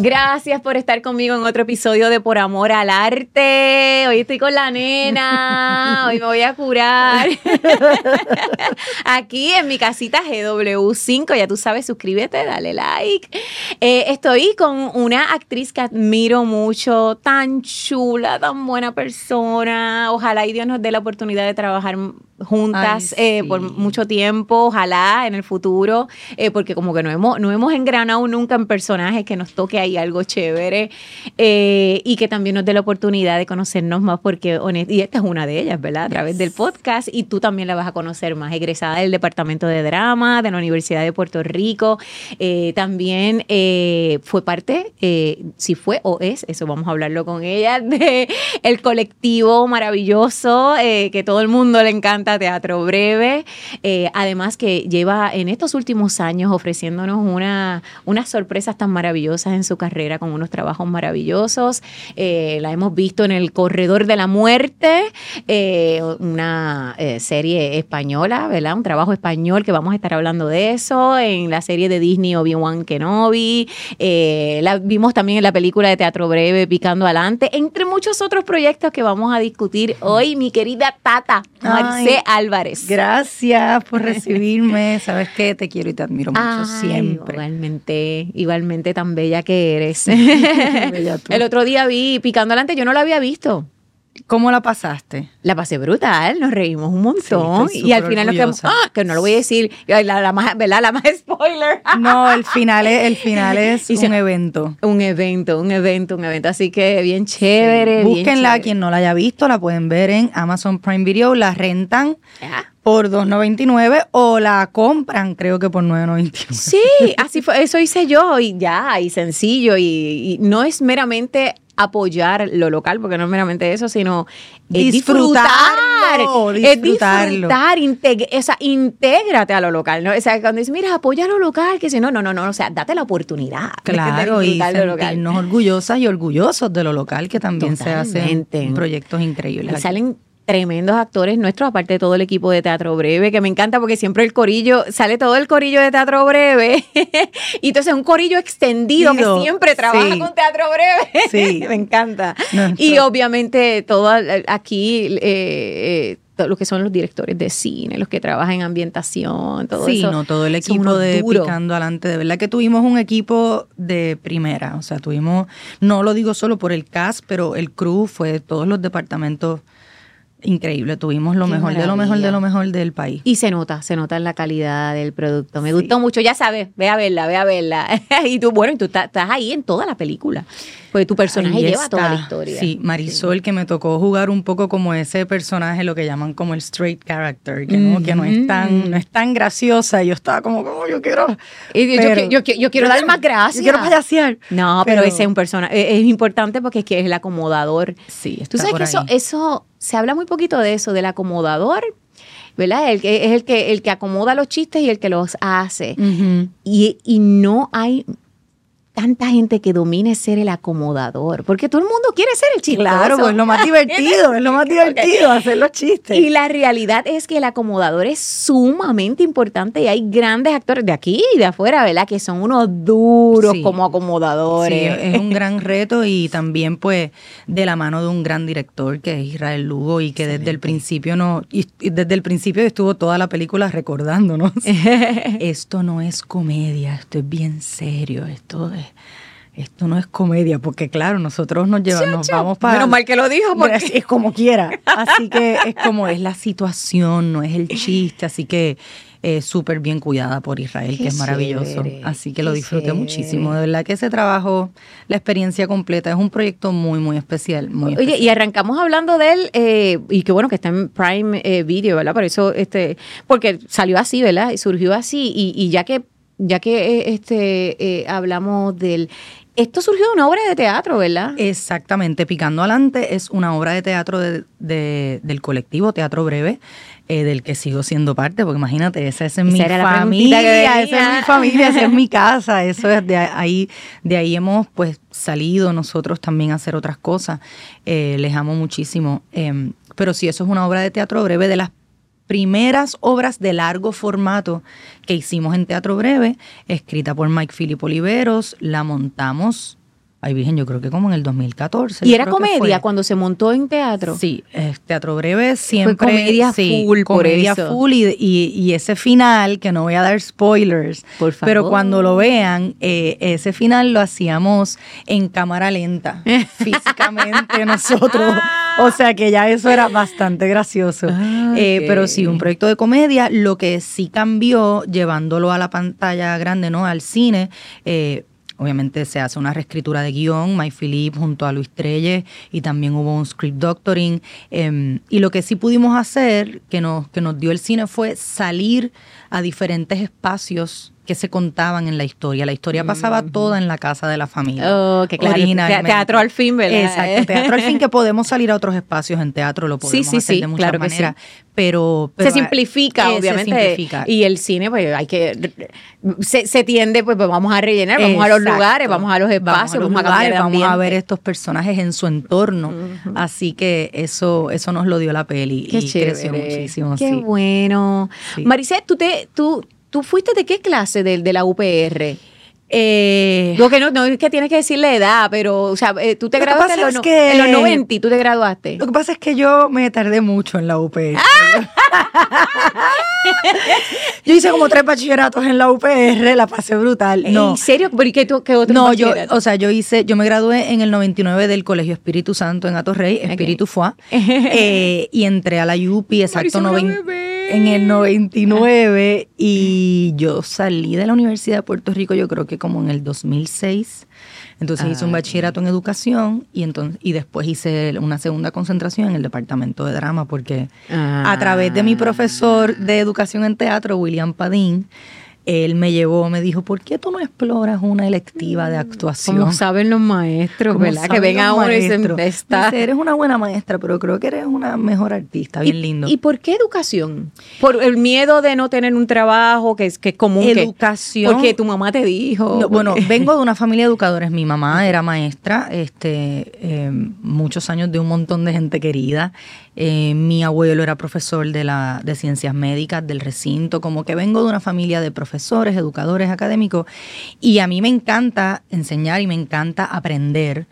Gracias por estar conmigo en otro episodio de Por Amor al Arte. Hoy estoy con la nena, hoy me voy a curar. Aquí en mi casita GW5, ya tú sabes, suscríbete, dale like. Estoy con una actriz que admiro mucho, tan chula, tan buena persona. Ojalá y Dios nos dé la oportunidad de trabajar juntas por mucho tiempo, ojalá en el futuro, porque como que no hemos engranado nunca en personajes, que nos toque ahí algo chévere, y que también nos dé la oportunidad de conocernos más, porque y esta es una de ellas, ¿verdad? A través del podcast, y tú también la vas a conocer más, egresada del Departamento de Drama de la Universidad de Puerto Rico, también fue parte, si fue o es, eso vamos a hablarlo con ella, de el colectivo maravilloso que todo el mundo le encanta, Teatro Breve, además que lleva en estos últimos años ofreciéndonos unas sorpresas tan maravillosas en su carrera, con unos trabajos maravillosos. La hemos visto en El Corredor de la Muerte, una serie española, ¿verdad? Un trabajo español que vamos a estar hablando de eso, en la serie de Disney Obi-Wan Kenobi, la vimos también en la película de Teatro Breve Picando Adelante, entre muchos otros proyectos que vamos a discutir hoy, mi querida Tata Marcé Álvarez. Gracias por recibirme. Sabes que te quiero y te admiro mucho siempre. Igualmente tan bella que eres. Bella tú. El otro día vi Picando Adelante, yo no la había visto. ¿Cómo la pasaste? La pasé brutal, nos reímos un montón. Sí, y al final que no lo voy a decir, la más, ¿verdad? La más spoiler. No, el final es un evento. Un evento. Así que bien chévere. Sí. Búsquenla, quien no la haya visto, la pueden ver en Amazon Prime Video, la rentan por $2.99 o la compran, creo que por $9.99. Sí, así fue, eso hice yo, y sencillo, y no es meramente apoyar lo local, porque no es meramente eso, sino disfrutarlo. Intégrate a lo local, ¿no? O sea, cuando dices, mira, apoya lo local, que si no, o sea, date la oportunidad. Claro, y sentirnos orgullosas y orgullosos de lo local, que también totalmente se hacen proyectos increíbles. Y salen tremendos actores nuestros, aparte de todo el equipo de Teatro Breve, que me encanta porque siempre sale todo el corillo de Teatro Breve, y entonces un corillo extendido que siempre trabaja con Teatro Breve. Sí. Me encanta. Y obviamente todo aquí, todo lo que son los directores de cine, los que trabajan en ambientación, todo eso. Sí, todo el equipo de Picando Adelante, de verdad que tuvimos un equipo de primera, o sea, no lo digo solo por el cast, pero el crew fue de todos los departamentos. Increíble, tuvimos lo mejor del país. Y se nota en la calidad del producto. Me gustó mucho, ya sabes, ve a verla. Y tú estás ahí en toda la película, porque tu personaje lleva toda la historia. Sí, Marisol, que me tocó jugar un poco como ese personaje, lo que llaman como el straight character, que no es tan graciosa. Y yo estaba como yo quiero... Yo quiero dar más gracias. Yo quiero payasear. No, pero ese es un personaje, es importante porque es que es el acomodador. Sí, está. Tú sabes que eso se habla muy poquito de eso, del acomodador, ¿verdad? Es el que acomoda los chistes y el que los hace. Uh-huh. Y no hay tanta gente que domine ser el acomodador, porque todo el mundo quiere ser el chistoso. Claro, pues es lo más divertido, hacer los chistes. Y la realidad es que el acomodador es sumamente importante, y hay grandes actores de aquí y de afuera, ¿verdad?, que son unos duros como acomodadores. Sí, es un gran reto, y también pues de la mano de un gran director que es Israel Lugo, y que desde el principio estuvo toda la película recordándonos. Esto no es comedia, esto es bien serio, esto no es comedia, porque claro, nosotros nos vamos para... Menos mal que lo dijo, porque es como quiera. Así que es la situación, no es el chiste, así que súper bien cuidada por Israel, que es maravilloso. Así que lo disfruté muchísimo. De verdad que ese trabajo, la experiencia completa, es un proyecto muy, muy especial. Oye, y arrancamos hablando de él, y qué bueno que está en Prime Video, ¿verdad? Por eso, porque salió así, ¿verdad? Y surgió así, y ya que hablamos del... Esto surgió de una obra de teatro, ¿verdad? Exactamente. Picando Adelante es una obra de teatro del colectivo Teatro Breve, del que sigo siendo parte, porque imagínate, esa es mi familia, esa es mi casa, eso es de ahí hemos pues salido nosotros también a hacer otras cosas. Les amo muchísimo. Pero sí, eso es una obra de teatro breve, de las primeras obras de largo formato que hicimos en Teatro Breve, escrita por Mike Philip Oliveros. La montamos Ay, Virgen, yo creo que como en el 2014. ¿Y era comedia cuando se montó en teatro? Sí, Teatro Breve siempre. Fue comedia full, comedia full y ese final, que no voy a dar spoilers, por favor. Pero cuando lo vean, ese final lo hacíamos en cámara lenta, físicamente nosotros. O sea que ya eso era bastante gracioso. Okay. Pero sí, un proyecto de comedia. Lo que sí cambió, llevándolo a la pantalla grande, ¿no? Al cine, obviamente se hace una reescritura de guión, Mike Phillips junto a Luis Trelles, y también hubo un script doctoring. Y lo que sí pudimos hacer, que nos dio el cine, fue salir a diferentes espacios que se contaban en la historia. La historia pasaba toda en la casa de la familia. Oh, que claro. Teatro al fin, ¿verdad? Exacto, teatro al fin, que podemos salir a otros espacios en teatro, lo podemos hacer de muchas maneras. Sí. Pero se simplifica, obviamente. Se simplifica. Y el cine, pues hay que... Se tiende, pues vamos a rellenar, vamos a los lugares, vamos a los espacios, vamos a ver estos personajes en su entorno. Así que eso nos lo dio la peli. Qué y chévere. Creció muchísimo. Qué bueno. Sí. Maricé, ¿tú fuiste de qué clase de la UPR? Lo que no es que tienes que decirle edad, pero, o sea, tú te graduaste en los 90 y tú te graduaste. Lo que pasa es que yo me tardé mucho en la UPR. Yo hice como 3 bachilleratos en la UPR, la pasé brutal. No. ¿En serio? ¿Qué otro No, yo me gradué en el 99 del Colegio Espíritu Santo en Atorrey, Espíritu FUA, y entré a la UPI, en el 99, y yo salí de la Universidad de Puerto Rico, yo creo que como en el 2006. Entonces hice un bachillerato en educación y después hice una segunda concentración en el departamento de drama, porque a través de mi profesor de educación en teatro, William Padín, él me dijo, ¿por qué tú no exploras una electiva de actuación? Como saben los maestros, ¿verdad? Que venga a uno y se está. Eres una buena maestra, pero creo que eres una mejor artista, bien lindo. ¿Y por qué educación? ¿Por el miedo de no tener un trabajo que es común? Educación. Porque tu mamá te dijo. No, bueno, vengo de una familia de educadores. Mi mamá era maestra, muchos años de un montón de gente querida. Mi abuelo era profesor de ciencias médicas del recinto, como que vengo de una familia de profesores, educadores, académicos, y a mí me encanta enseñar y me encanta aprender,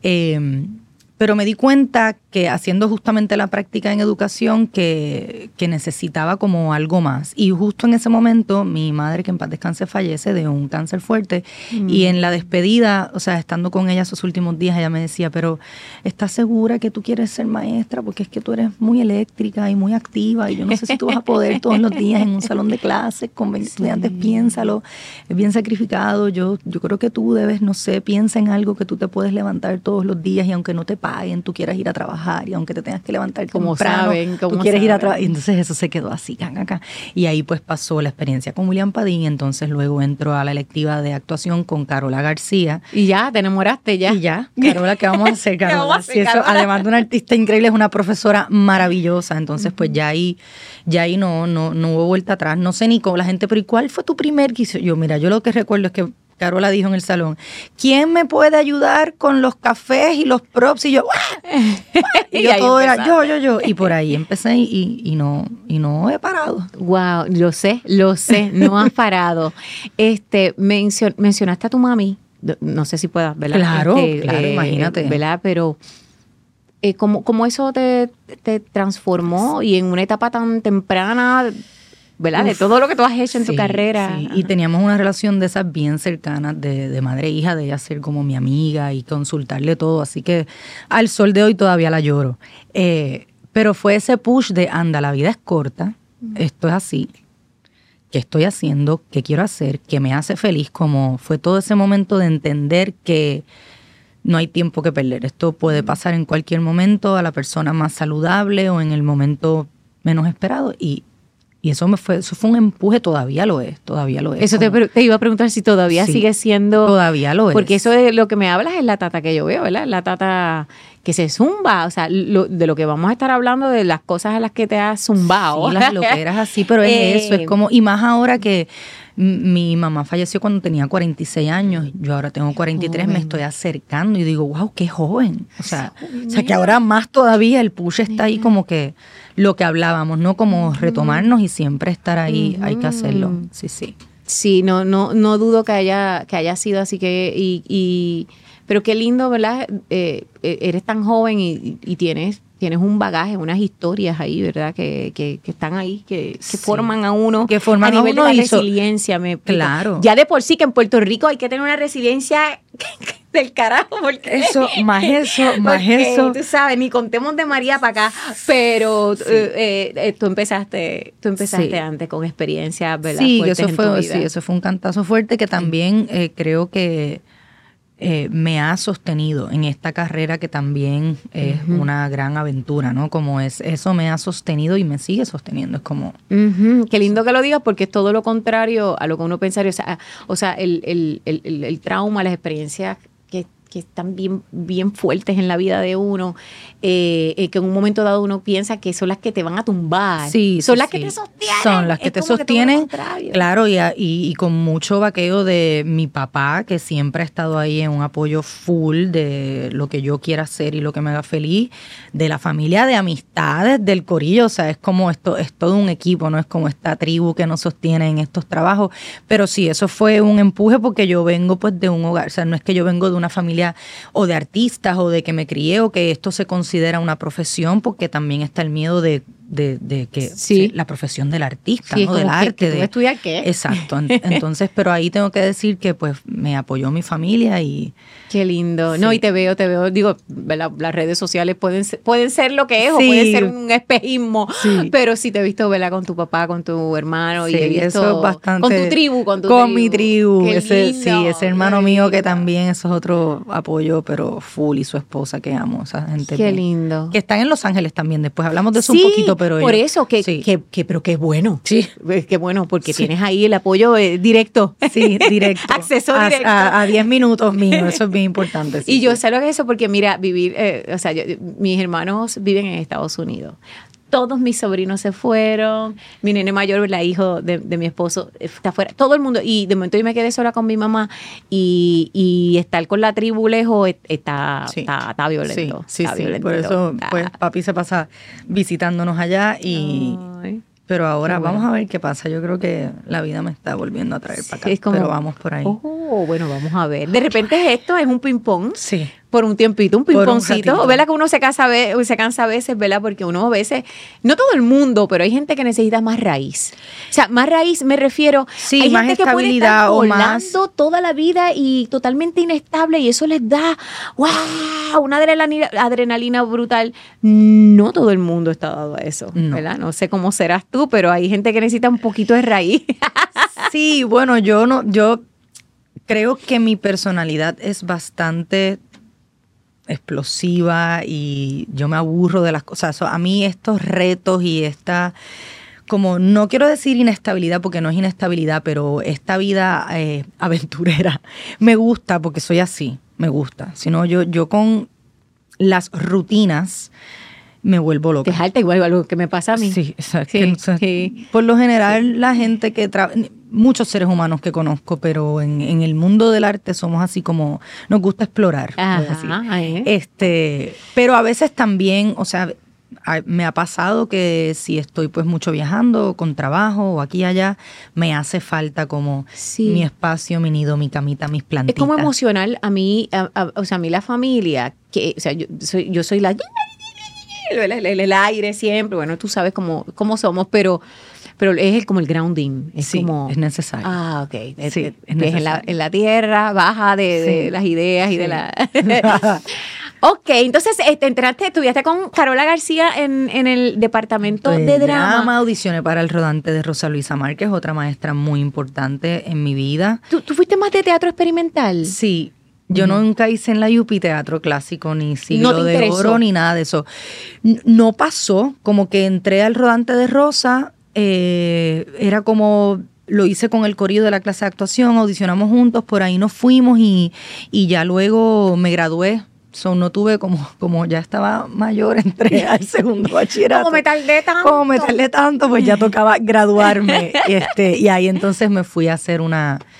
pero me di cuenta que haciendo justamente la práctica en educación que necesitaba como algo más. Y justo en ese momento mi madre, que en paz descanse, fallece de un cáncer fuerte. Y en la despedida, o sea, estando con ella esos últimos días, ella me decía, pero ¿estás segura que tú quieres ser maestra? Porque es que tú eres muy eléctrica y muy activa y yo no sé si tú vas a poder todos los días en un salón de clases con 20 estudiantes. Piénsalo, es bien sacrificado. Yo creo que tú debes, no sé, piensa en algo que tú te puedes levantar todos los días y aunque no te paguen, tú quieras ir a trabajar, y aunque te tengas que levantar como temprano, tú quieres ir a trabajar. Y entonces eso se quedó así, acá. Y ahí pues pasó la experiencia con William Padín, entonces luego entró a la electiva de actuación con Carola García. Y ya, te enamoraste ya. Y ya, Carola, ¿qué vamos a hacer, Carola? Vamos a hacer, Carola? Eso, además de una artista increíble, es una profesora maravillosa, entonces pues ya ahí no hubo vuelta atrás. No sé ni cómo la gente, pero ¿y cuál fue tu primer quiso? Yo lo que recuerdo es que Carola dijo en el salón, ¿quién me puede ayudar con los cafés y los props? Y yo, y yo todo era yo. Y por ahí empecé y no he parado. Wow, lo sé, no has parado. Mencionaste a tu mami, no sé si puedas, ¿verdad? Claro, imagínate. ¿Verdad? Pero ¿cómo eso te transformó y en una etapa tan temprana, ¿verdad? De todo lo que tú has hecho en tu carrera. Sí. Y teníamos una relación de esas bien cercanas, de madre e hija, de ella ser como mi amiga y consultarle todo. Así que al sol de hoy todavía la lloro. Pero fue ese push de, anda, la vida es corta, esto es así. ¿Qué estoy haciendo? ¿Qué quiero hacer? ¿Qué me hace feliz? Como fue todo ese momento de entender que no hay tiempo que perder. Esto puede pasar en cualquier momento a la persona más saludable o en el momento menos esperado y eso fue un empuje, todavía lo es. Eso te iba a preguntar si todavía sigue siendo. Todavía lo es. Porque eso de lo que me hablas es la tata que yo veo, ¿verdad? La tata que se zumba, o sea, de lo que vamos a estar hablando, de las cosas a las que te has zumbado. Sí, las loqueras así, pero es eso, es como, y más ahora que mi mamá falleció cuando tenía 46 años, yo ahora tengo 43, me estoy acercando y digo, wow, qué joven. O sea que ahora más todavía el push está ahí como que lo que hablábamos, ¿no? Como retomarnos y siempre estar ahí, hay que hacerlo. Sí. Sí, no dudo que haya sido así que, y Pero qué lindo, ¿verdad? Eres tan joven y tienes un bagaje, unas historias ahí, ¿verdad? Que están ahí, que forman a uno. Que forman a nivel a uno de la resiliencia. Claro. Ya de por sí que en Puerto Rico hay que tener una resiliencia del carajo. Porque más eso. Tú sabes, ni contemos de María para acá, pero tú empezaste antes con experiencias, ¿verdad? Sí, eso fue un cantazo fuerte que también creo que me ha sostenido en esta carrera que también es una gran aventura, ¿no? Como eso me ha sostenido y me sigue sosteniendo. Es como... Qué lindo que lo digas porque es todo lo contrario a lo que uno pensaría. O sea, el trauma, las experiencias que están bien fuertes en la vida de uno, que en un momento dado uno piensa que son las que te van a tumbar. Son las que te sostienen. Son las que te sostienen, claro, y con mucho vaqueo de mi papá, que siempre ha estado ahí en un apoyo full de lo que yo quiera hacer y lo que me haga feliz, de la familia, de amistades, del corillo. O sea, es como esto, es todo un equipo, no es como esta tribu que nos sostiene en estos trabajos. Pero sí, eso fue un empuje porque yo vengo pues de un hogar, o sea, no es que yo vengo de una familia o de artistas o de que me crié o que esto se considera una profesión, porque también está el miedo de que la profesión del artista, ¿no? Del arte. ¿Tú estudias qué? Exacto. Entonces, pero ahí tengo que decir que pues me apoyó mi familia y... Qué lindo. Sí. No, y te veo, digo, las redes sociales pueden ser lo que es o pueden ser un espejismo, pero sí te he visto, ¿verdad? Con tu papá, con tu hermano y he visto, eso es bastante... Con tu tribu, Con mi tribu. Ese hermano mío que también, eso es otro apoyo, pero full, y su esposa que amo, esa gente. Qué lindo. Que están en Los Ángeles también, después hablamos de eso un poquito, pero por eso, pero que es bueno. Sí. Qué bueno, porque tienes ahí el apoyo directo. Sí, directo. Acceso directo. A 10 minutos mío, eso es bien importante. Y yo sé lo que es eso, porque mira, vivir, mis hermanos viven en Estados Unidos. Todos mis sobrinos se fueron, mi nene mayor, la hijo de mi esposo, está fuera, todo el mundo, y de momento yo me quedé sola con mi mamá, y estar con la tribu lejos está violento. Sí, está violento, por eso pues papi se pasa visitándonos allá pero ahora vamos a ver qué pasa. Yo creo que la vida me está volviendo a traer para acá, pero vamos por ahí. Bueno, vamos a ver. De repente es un ping-pong. Sí. Por un tiempito, un ping-pongcito. ¿Verdad que uno se cansa a veces, ¿verdad? Porque uno a veces, no todo el mundo, pero hay gente que necesita más raíz. O sea, más raíz me refiero, hay más gente estabilidad que puede estar o más toda la vida y totalmente inestable, y eso les da una adrenalina brutal. No todo el mundo está dado a eso, ¿verdad? No sé cómo serás tú, pero hay gente que necesita un poquito de raíz. Sí, bueno, yo creo que mi personalidad es bastante explosiva y yo me aburro de las cosas. A mí estos retos y esta, como no quiero decir inestabilidad porque no es inestabilidad, pero esta vida aventurera me gusta porque soy así, me gusta. Si no, yo con las rutinas me vuelvo loca. Te jalta igual algo que me pasa a mí. Sí, exacto. Por lo general, la gente que muchos seres humanos que conozco, pero en el mundo del arte somos así como, nos gusta explorar. Pero a veces también, o sea, me ha pasado que si estoy pues mucho viajando con trabajo o aquí y allá, me hace falta como mi espacio, mi nido, mi camita, mis plantitas. Es como emocional a mí, o sea, a mí la familia, que, o sea, yo soy la... El aire siempre, bueno, tú sabes cómo somos, pero es como el grounding. Es como, es necesario. Ok. Es necesario. En la tierra, baja de las ideas y de la... Ok, entonces estudiaste con Carola García en el departamento de drama. Audicioné para el rodante de Rosa Luisa Márquez, otra maestra muy importante en mi vida. ¿Tú fuiste más de teatro experimental? Sí. Yo nunca hice en la UPI teatro clásico, ni Siglo de Oro, ni nada de eso. No pasó, como que entré al rodante de Rosa, era como, lo hice con el corillo de la clase de actuación, audicionamos juntos, por ahí nos fuimos y ya luego me gradué. No tuve como ya estaba mayor, entré al segundo bachillerato. Como me tardé tanto, pues ya tocaba graduarme. Y ahí entonces me fui a hacer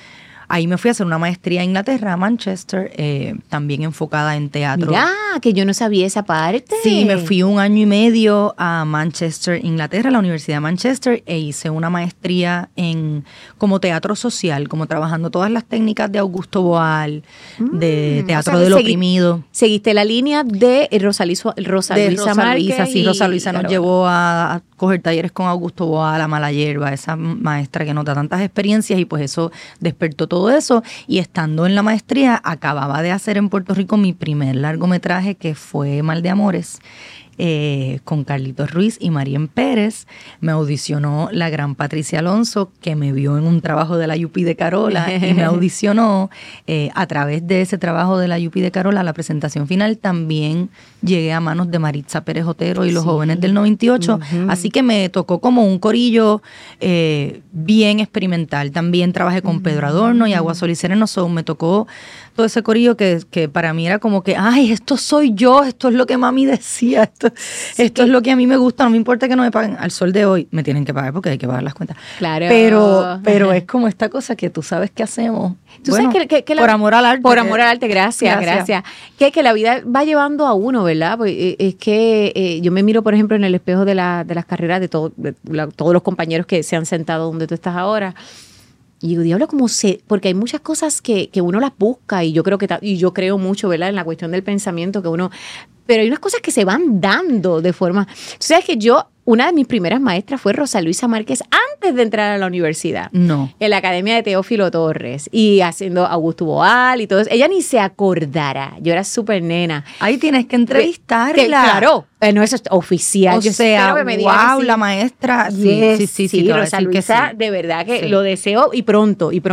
ahí me fui a hacer una maestría a Inglaterra, a Manchester, también enfocada en teatro. Mira, que yo no sabía esa parte. Sí, me fui 1 año y medio a Manchester, Inglaterra, a la Universidad de Manchester, e hice una maestría como teatro social, como trabajando todas las técnicas de Augusto Boal, de teatro del oprimido. Seguiste la línea de Rosa Luisa Márquez. Sí, Rosa Luisa nos llevó a coger talleres con Augusto Boal, a Mala Hierba, esa maestra que nos da tantas experiencias, y pues eso despertó todo eso. Y estando en la maestría, acababa de hacer en Puerto Rico mi primer largometraje, que fue Mal de Amores, con Carlitos Ruiz y Marien Pérez. Me audicionó la gran Patricia Alonso, que me vio en un trabajo de la Yupi de Carola y me audicionó. A través de ese trabajo de la Yupi de Carola, la presentación final, también llegué a manos de Maritza Pérez Otero y los jóvenes del 98. Así que me tocó como un corillo bien experimental. También trabajé con Pedro Adorno y Agua, Sol y Sereno. Me tocó todo ese corillo que para mí era como que, ay, esto soy yo, esto es lo que mami decía, esto es lo que a mí me gusta, no me importa que no me paguen. Al sol de hoy me tienen que pagar porque hay que pagar las cuentas. Claro. Pero es como esta cosa que tú sabes que hacemos. Tú sabes que por amor al arte. Por amor al arte, gracias. Que la vida va llevando a uno, ¿verdad? Pues, es que yo me miro, por ejemplo, en el espejo de las carreras de todos los compañeros que se han sentado donde tú estás ahora. Y digo, diablo, porque hay muchas cosas que uno las busca, y yo creo mucho, ¿verdad?, en la cuestión del pensamiento que uno, pero hay unas cosas que se van dando de forma. Tú sabes que una de mis primeras maestras fue Rosa Luisa Márquez antes de entrar a la universidad. No. En la Academia de Teófilo Torres y haciendo Augusto Boal y todo eso. Ella ni se acordara. Yo era súper nena. Ahí tienes que entrevistarla. Claro. No, eso es oficial. O sea, wow, la maestra. Sí, Rosa Luisa, de verdad que lo deseo y pronto. Y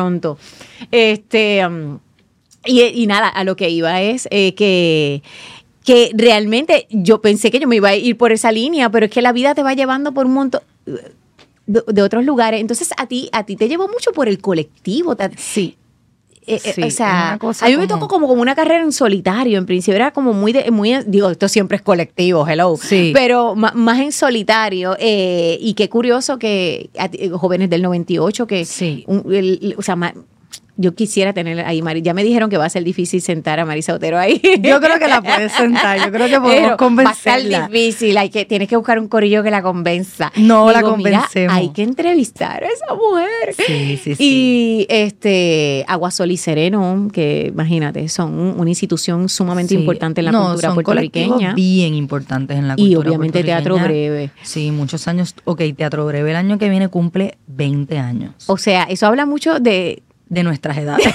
nada, a lo que iba es que realmente yo pensé que yo me iba a ir por esa línea, pero es que la vida te va llevando por un montón de otros lugares. Entonces a ti te llevó mucho por el colectivo. Sí. O sea, a mí me tocó como una carrera en solitario. En principio era como muy digo, esto siempre es colectivo, hello. Sí. Pero más en solitario. Y qué curioso que jóvenes del 98 que sí. O sea, yo quisiera tener ahí, ya me dijeron que va a ser difícil sentar a Marisa Otero ahí. Yo creo que la puedes sentar, yo creo que podemos convencerla. Va a ser difícil, tienes que buscar un corillo que la convenza. No, la convencemos. Hay que entrevistar a esa mujer. Sí. Y Agua, Sol y Sereno, que imagínate, son una institución sumamente importante en la cultura puertorriqueña. Son bien importantes en la cultura y obviamente Teatro Breve. Sí, muchos años. Ok, Teatro Breve el año que viene cumple 20 años. O sea, eso habla mucho de nuestras edades.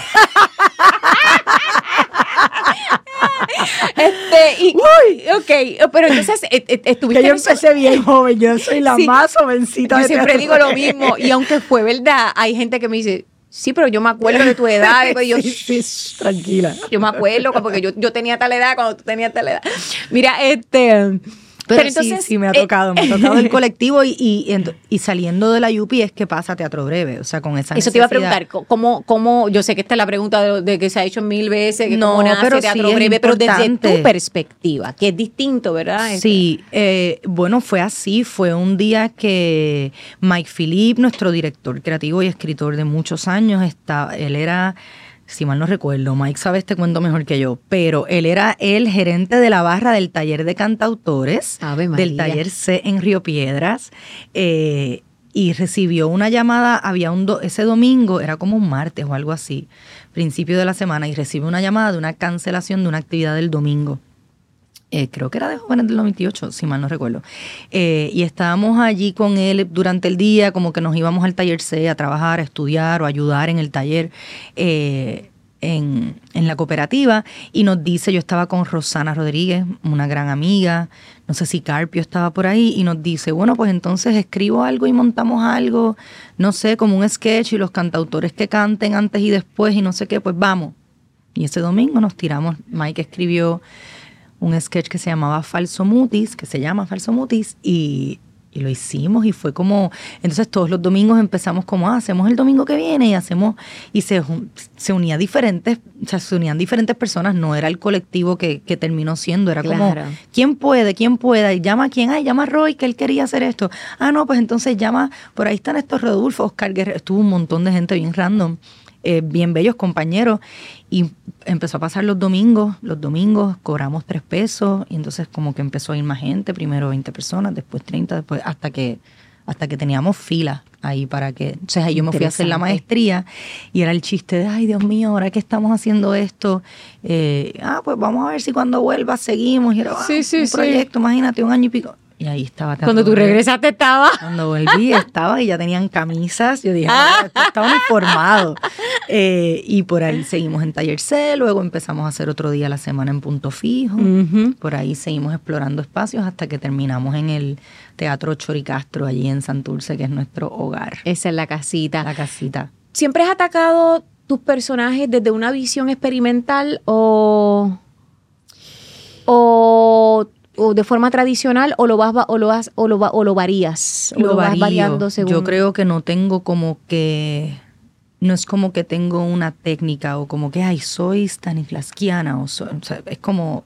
Pero entonces estuviste. Que yo empecé bien joven, yo soy la más jovencita. Yo siempre digo lo mismo, y aunque fue verdad, hay gente que me dice, sí, pero yo me acuerdo de tu edad. Sí, tranquila. Yo me acuerdo, porque yo tenía tal edad cuando tú tenías tal edad. Mira, Pero entonces, sí, me ha tocado el colectivo y saliendo de la UPI es que pasa Teatro Breve, o sea, con esa eso necesidad. Te iba a preguntar, ¿cómo? Yo sé que esta es la pregunta de que se ha hecho 1000 veces, que cómo nace pero Teatro sí Breve, pero desde tu perspectiva, que es distinto, ¿verdad? Sí, bueno, fue así, fue un día que Mike Phillip, nuestro director creativo y escritor de muchos años, él era... Si mal no recuerdo, Mike sabe este cuento mejor que yo, pero él era el gerente de la barra del taller de cantautores, del taller C en Río Piedras, y recibió una llamada, ese domingo, era como un martes o algo así, principio de la semana, y recibe una llamada de una cancelación de una actividad del domingo. Creo que era de jóvenes del 98, si mal no recuerdo. Y estábamos allí con él durante el día, como que nos íbamos al taller C a trabajar, a estudiar o a ayudar en el taller en la cooperativa. Y nos dice, yo estaba con Rosana Rodríguez, una gran amiga, no sé si Carpio estaba por ahí, y nos dice, bueno, pues entonces escribo algo y montamos algo, no sé, como un sketch, y los cantautores que canten antes y después y no sé qué, pues vamos. Y ese domingo nos tiramos, Mike escribió un sketch que se llama Falso Mutis, y lo hicimos, y fue como, entonces todos los domingos empezamos como, hacemos el domingo que viene, y se unían diferentes personas, no era el colectivo que terminó siendo, era como, ¿quién puede? Y llama a quién, llama a Roy, que él quería hacer esto, no, pues entonces llama, por ahí están estos Rodolfo, Oscar Guerrero, estuvo un montón de gente bien random. bien bellos compañeros, y empezó a pasar los domingos cobramos $3, y entonces como que empezó a ir más gente, primero 20 personas, después 30, después hasta que teníamos fila ahí para que... Entonces ahí yo me fui a hacer la maestría y era el chiste de, ay, Dios mío, ahora que estamos haciendo esto, pues vamos a ver si cuando vuelva seguimos. Y era un proyecto, imagínate, 1 año y pico. Y ahí estaba. Cuando tú regresaste estaba. Cuando volví estaba y ya tenían camisas. Yo dije, estaba uniformado. Y por ahí seguimos en Taller C, luego empezamos a hacer otro día a la semana en Punto Fijo. Uh-huh. Por ahí seguimos explorando espacios hasta que terminamos en el Teatro Choricastro, allí en Santurce, que es nuestro hogar. Esa es la casita. La casita. ¿Siempre has atacado tus personajes desde una visión experimental o de forma tradicional, o lo varías? Lo vas variando según. Yo creo que no tengo no es como que tengo una técnica o como que, soy Stanislavskiana o sea, es como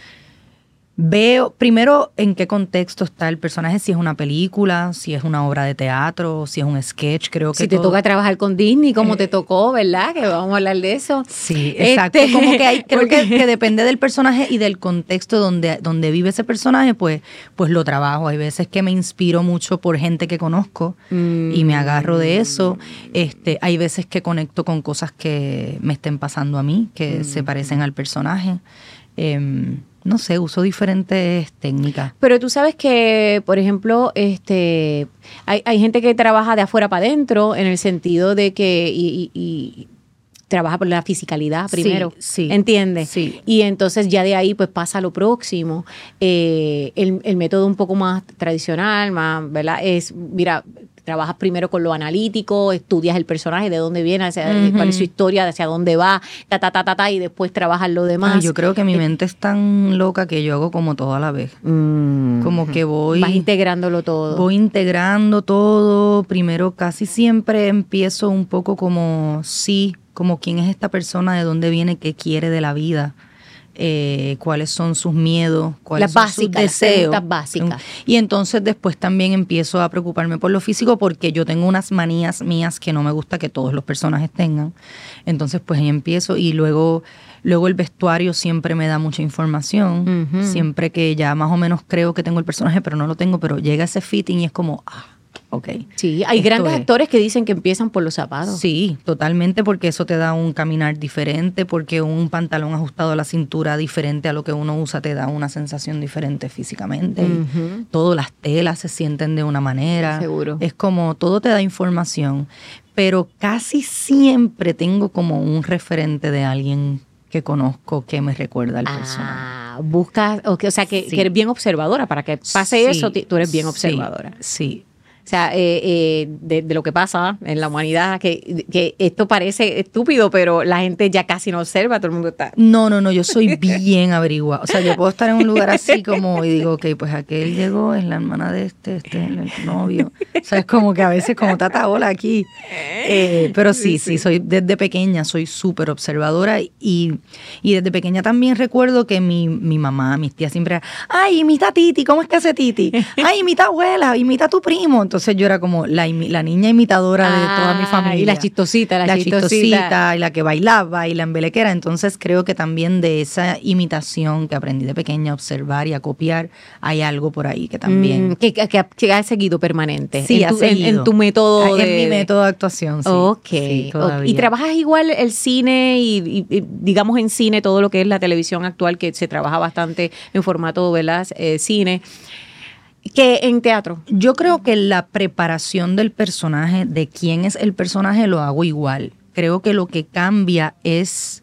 veo primero en qué contexto está el personaje, si es una película, si es una obra de teatro, si es un sketch, creo que si te toca trabajar con Disney, como te tocó, ¿verdad? Que vamos a hablar de eso. Sí, exacto. Como que creo que depende del personaje y del contexto donde vive ese personaje, pues lo trabajo. Hay veces que me inspiro mucho por gente que conozco y me agarro de eso. Hay veces que conecto con cosas que me estén pasando a mí, que se parecen al personaje. No sé, uso diferentes técnicas. Pero tú sabes que, por ejemplo, hay gente que trabaja de afuera para adentro, en el sentido de que y trabaja por la fisicalidad primero. Sí. ¿Entiendes? Sí. Y entonces ya de ahí pues pasa a lo próximo. El método un poco más tradicional, más, ¿verdad? Es, mira, trabajas primero con lo analítico, estudias el personaje, de dónde viene, cuál es su historia, hacia dónde va, y después trabajas lo demás. Ay, yo creo que mi mente es tan loca que yo hago como todo a la vez. Como que vas integrándolo todo. Voy integrando todo. Primero casi siempre empiezo un poco como quién es esta persona, de dónde viene, qué quiere de la vida. Cuáles son sus miedos, cuáles son sus deseos. Las básicas. Y entonces después también empiezo a preocuparme por lo físico, porque yo tengo unas manías mías que no me gusta que todos los personajes tengan. Entonces pues ahí empiezo, y luego el vestuario siempre me da mucha información. Uh-huh. Siempre que ya más o menos creo que tengo el personaje, pero no lo tengo, pero llega ese fitting y es como, okay. Sí, hay grandes actores que dicen que empiezan por los zapatos. Sí, totalmente, porque eso te da un caminar diferente, porque un pantalón ajustado a la cintura diferente a lo que uno usa te da una sensación diferente físicamente. Uh-huh. Todas las telas se sienten de una manera. Seguro. Es como, todo te da información, pero casi siempre tengo como un referente de alguien que conozco que me recuerda al personaje. Buscas, o sea, que eres bien observadora. Para que pase eso, tú eres bien observadora. Sí. O sea, de lo que pasa en la humanidad, que esto parece estúpido, pero la gente ya casi no observa, todo el mundo está... No, yo soy bien averiguada. O sea, yo puedo estar en un lugar así como y digo, pues aquel llegó, es la hermana de este es el novio. O sea, es como que a veces como tata hola aquí. Pero sí, soy desde pequeña, soy súper observadora, y desde pequeña también recuerdo que mi mamá, mis tías siempre, ay, imita a Titi, ¿cómo es que hace Titi? Ay, imita a abuela, imita a tu primo. Entonces yo era como la niña imitadora de toda mi familia. Y la chistosita. Y la que bailaba y la embelequera. Entonces creo que también de esa imitación que aprendí de pequeña a observar y a copiar, hay algo por ahí que también... Que ha seguido permanente. Sí, ha seguido. En tu método En mi método de actuación, sí. Okay. ¿Y trabajas igual el cine y digamos en cine, todo lo que es la televisión actual, que se trabaja bastante en formato, ¿verdad? Cine, que en teatro? Yo creo que la preparación del personaje, de quién es el personaje, lo hago igual. Creo que lo que cambia es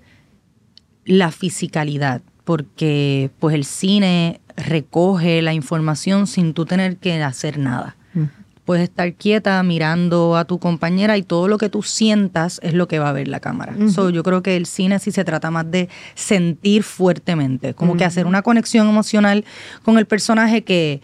la fisicalidad, porque pues el cine recoge la información sin tú tener que hacer nada. Puedes estar quieta mirando a tu compañera y todo lo que tú sientas es lo que va a ver la cámara. Uh-huh. So, yo creo que el cine sí se trata más de sentir fuertemente, como que hacer una conexión emocional con el personaje que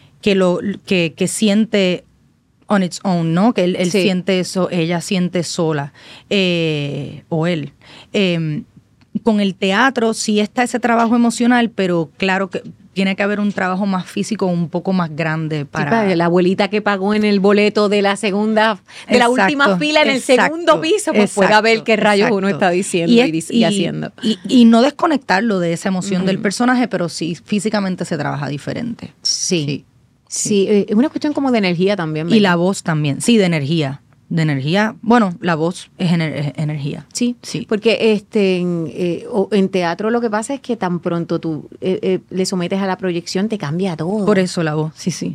siente on its own, ¿no? Que él siente eso, ella siente sola, o él. Con el teatro sí está ese trabajo emocional, pero claro que tiene que haber un trabajo más físico, un poco más grande para la abuelita que pagó en el boleto de la segunda, de la última fila en el segundo piso, pues pueda ver qué rayos uno está diciendo y haciendo. Y no desconectarlo de esa emoción del personaje, pero sí, físicamente se trabaja diferente. Sí, es una cuestión como de energía también. ¿Verdad? Y la voz también, sí, de energía. Bueno, la voz es energía. Sí, porque en teatro lo que pasa es que tan pronto tú le sometes a la proyección te cambia todo. Por eso la voz, sí.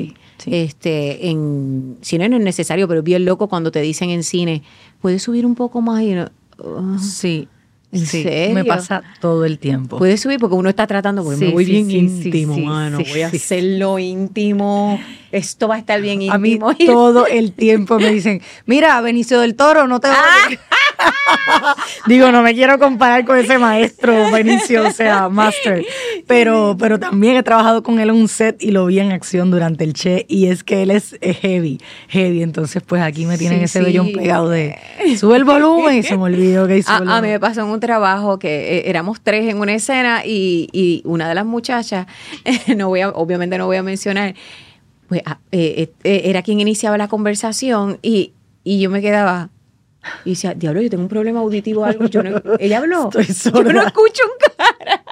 En cine no es necesario, pero es bien loco cuando te dicen en cine, ¿puedes subir un poco más? Sí. ¿En serio? Me pasa todo el tiempo. Puedes subir porque uno está tratando, porque me voy bien íntimo, mano. Voy a hacerlo íntimo. Esto va a estar bien íntimo. A mí todo el tiempo me dicen, mira, Benicio del Toro, no te voy Digo, no me quiero comparar con ese maestro Benicio, o sea, master. Pero también he trabajado con él en un set y lo vi en acción durante el Che, y es que él es heavy. Entonces, pues aquí me tienen ese vellón pegado de sube el volumen y se me olvidó que hizo a mí me pasó en un trabajo que éramos 3 en una escena y una de las muchachas, obviamente no voy a mencionar, pues era quien iniciaba la conversación y yo me quedaba y decía, diablo, yo tengo un problema auditivo o algo. Ella habló, yo no escucho un cara.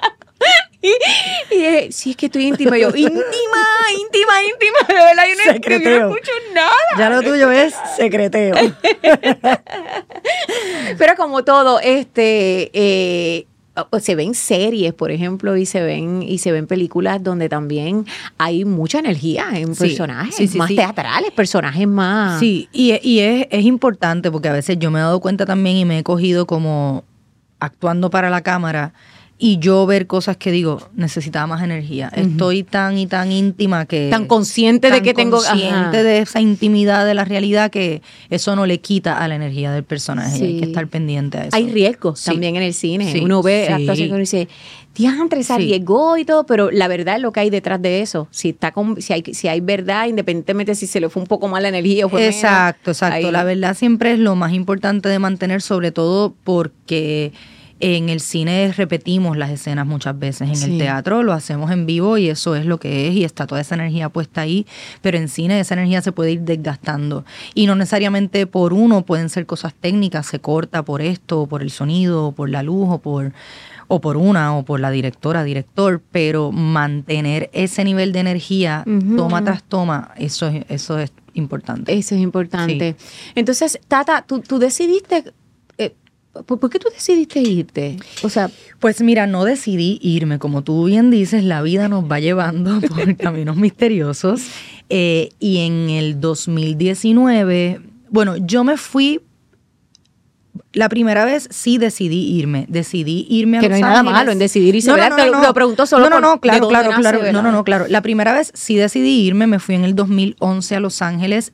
Y sí, es que estoy íntima. Yo, íntima, de verdad, yo no escucho nada. Ya lo tuyo es secreteo. Pero como todo, se ven series, por ejemplo, y se ven películas donde también hay mucha energía en personajes más teatrales, personajes más... Sí, y es importante porque a veces yo me he dado cuenta también y me he cogido como actuando para la cámara y yo ver cosas que digo, necesitaba más energía. Uh-huh. Estoy tan y tan íntima que... Tan consciente de que tengo... Consciente de esa intimidad de la realidad que eso no le quita a la energía del personaje. Sí. Y hay que estar pendiente a eso. Hay riesgos también en el cine. Sí. Uno ve actuaciones que uno dice, diantre, se arriesgó y todo, pero la verdad es lo que hay detrás de eso. Si hay verdad, independientemente si se le fue un poco mal la energía o fue Exacto. La verdad siempre es lo más importante de mantener, sobre todo porque... En el cine repetimos las escenas muchas veces, en el teatro lo hacemos en vivo y eso es lo que es y está toda esa energía puesta ahí, pero en cine esa energía se puede ir desgastando y no necesariamente por uno, pueden ser cosas técnicas, se corta por esto, por el sonido, por la luz o por la director, pero mantener ese nivel de energía toma tras toma, eso es importante. Eso es importante. Sí. Entonces, Tata, tú decidiste... ¿Por qué tú decidiste irte? O sea, pues mira, no decidí irme. Como tú bien dices, la vida nos va llevando por caminos misteriosos. Y en el 2019, bueno, yo me fui. La primera vez sí decidí irme a Los Ángeles. Que no hay nada malo en decidir irse. No. Lo pregunto solo claro. Claro. La primera vez sí decidí irme. Me fui en el 2011 a Los Ángeles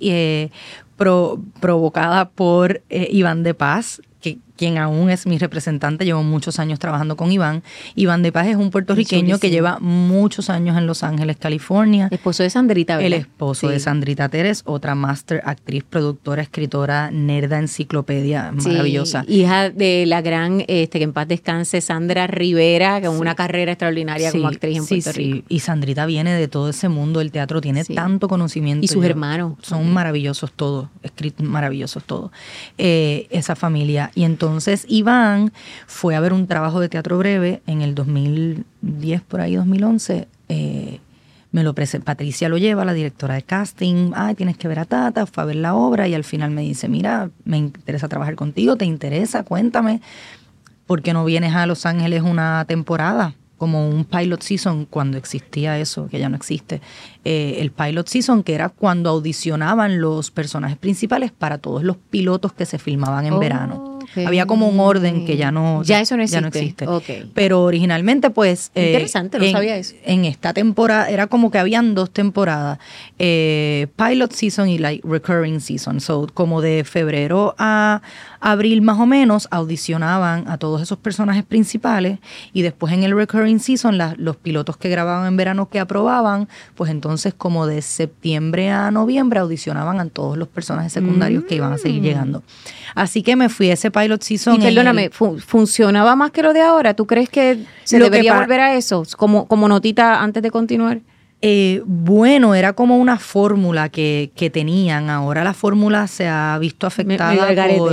provocada por Iván de Paz, quien aún es mi representante, llevo muchos años trabajando con Iván. Iván de Paz es un puertorriqueño que lleva muchos años en Los Ángeles, California. Esposo de Sandrita, ¿verdad? El esposo de Sandrita Teres, otra máster, actriz, productora, escritora, nerda, enciclopedia, maravillosa. Hija de la gran, que en paz descanse, Sandra Rivera, con una carrera extraordinaria como actriz en Puerto Rico. Y Sandrita viene de todo ese mundo del teatro, tiene tanto conocimiento. Y sus hermanos. Son maravillosos todos, maravillosos todos. Esa familia. Y entonces Iván fue a ver un trabajo de teatro breve en el 2010, por ahí 2011. Me lo presentó, Patricia lo lleva, la directora de casting. Tienes que ver a Tata. Fue a ver la obra y al final me dice, mira, me interesa trabajar contigo, ¿te interesa? Cuéntame. ¿Por qué no vienes a Los Ángeles una temporada? Como un pilot season, cuando existía eso, que ya no existe. El pilot season, que era cuando audicionaban los personajes principales para todos los pilotos que se filmaban en verano. Okay. Había como un orden que ya no existe. Okay. Pero originalmente, pues... Interesante, no sabía eso. En esta temporada, era como que habían 2 temporadas. Pilot season y recurring season. So, como de febrero a abril más o menos, audicionaban a todos esos personajes principales y después en el recurring season, los pilotos que grababan en verano que aprobaban, pues entonces como de septiembre a noviembre audicionaban a todos los personajes secundarios que iban a seguir llegando. Así que me fui a ese pilot season. Y perdóname, ¿funcionaba más que lo de ahora? ¿Tú crees que se debería volver a eso? Como notita antes de continuar. Bueno, era como una fórmula que tenían. Ahora la fórmula se ha visto afectada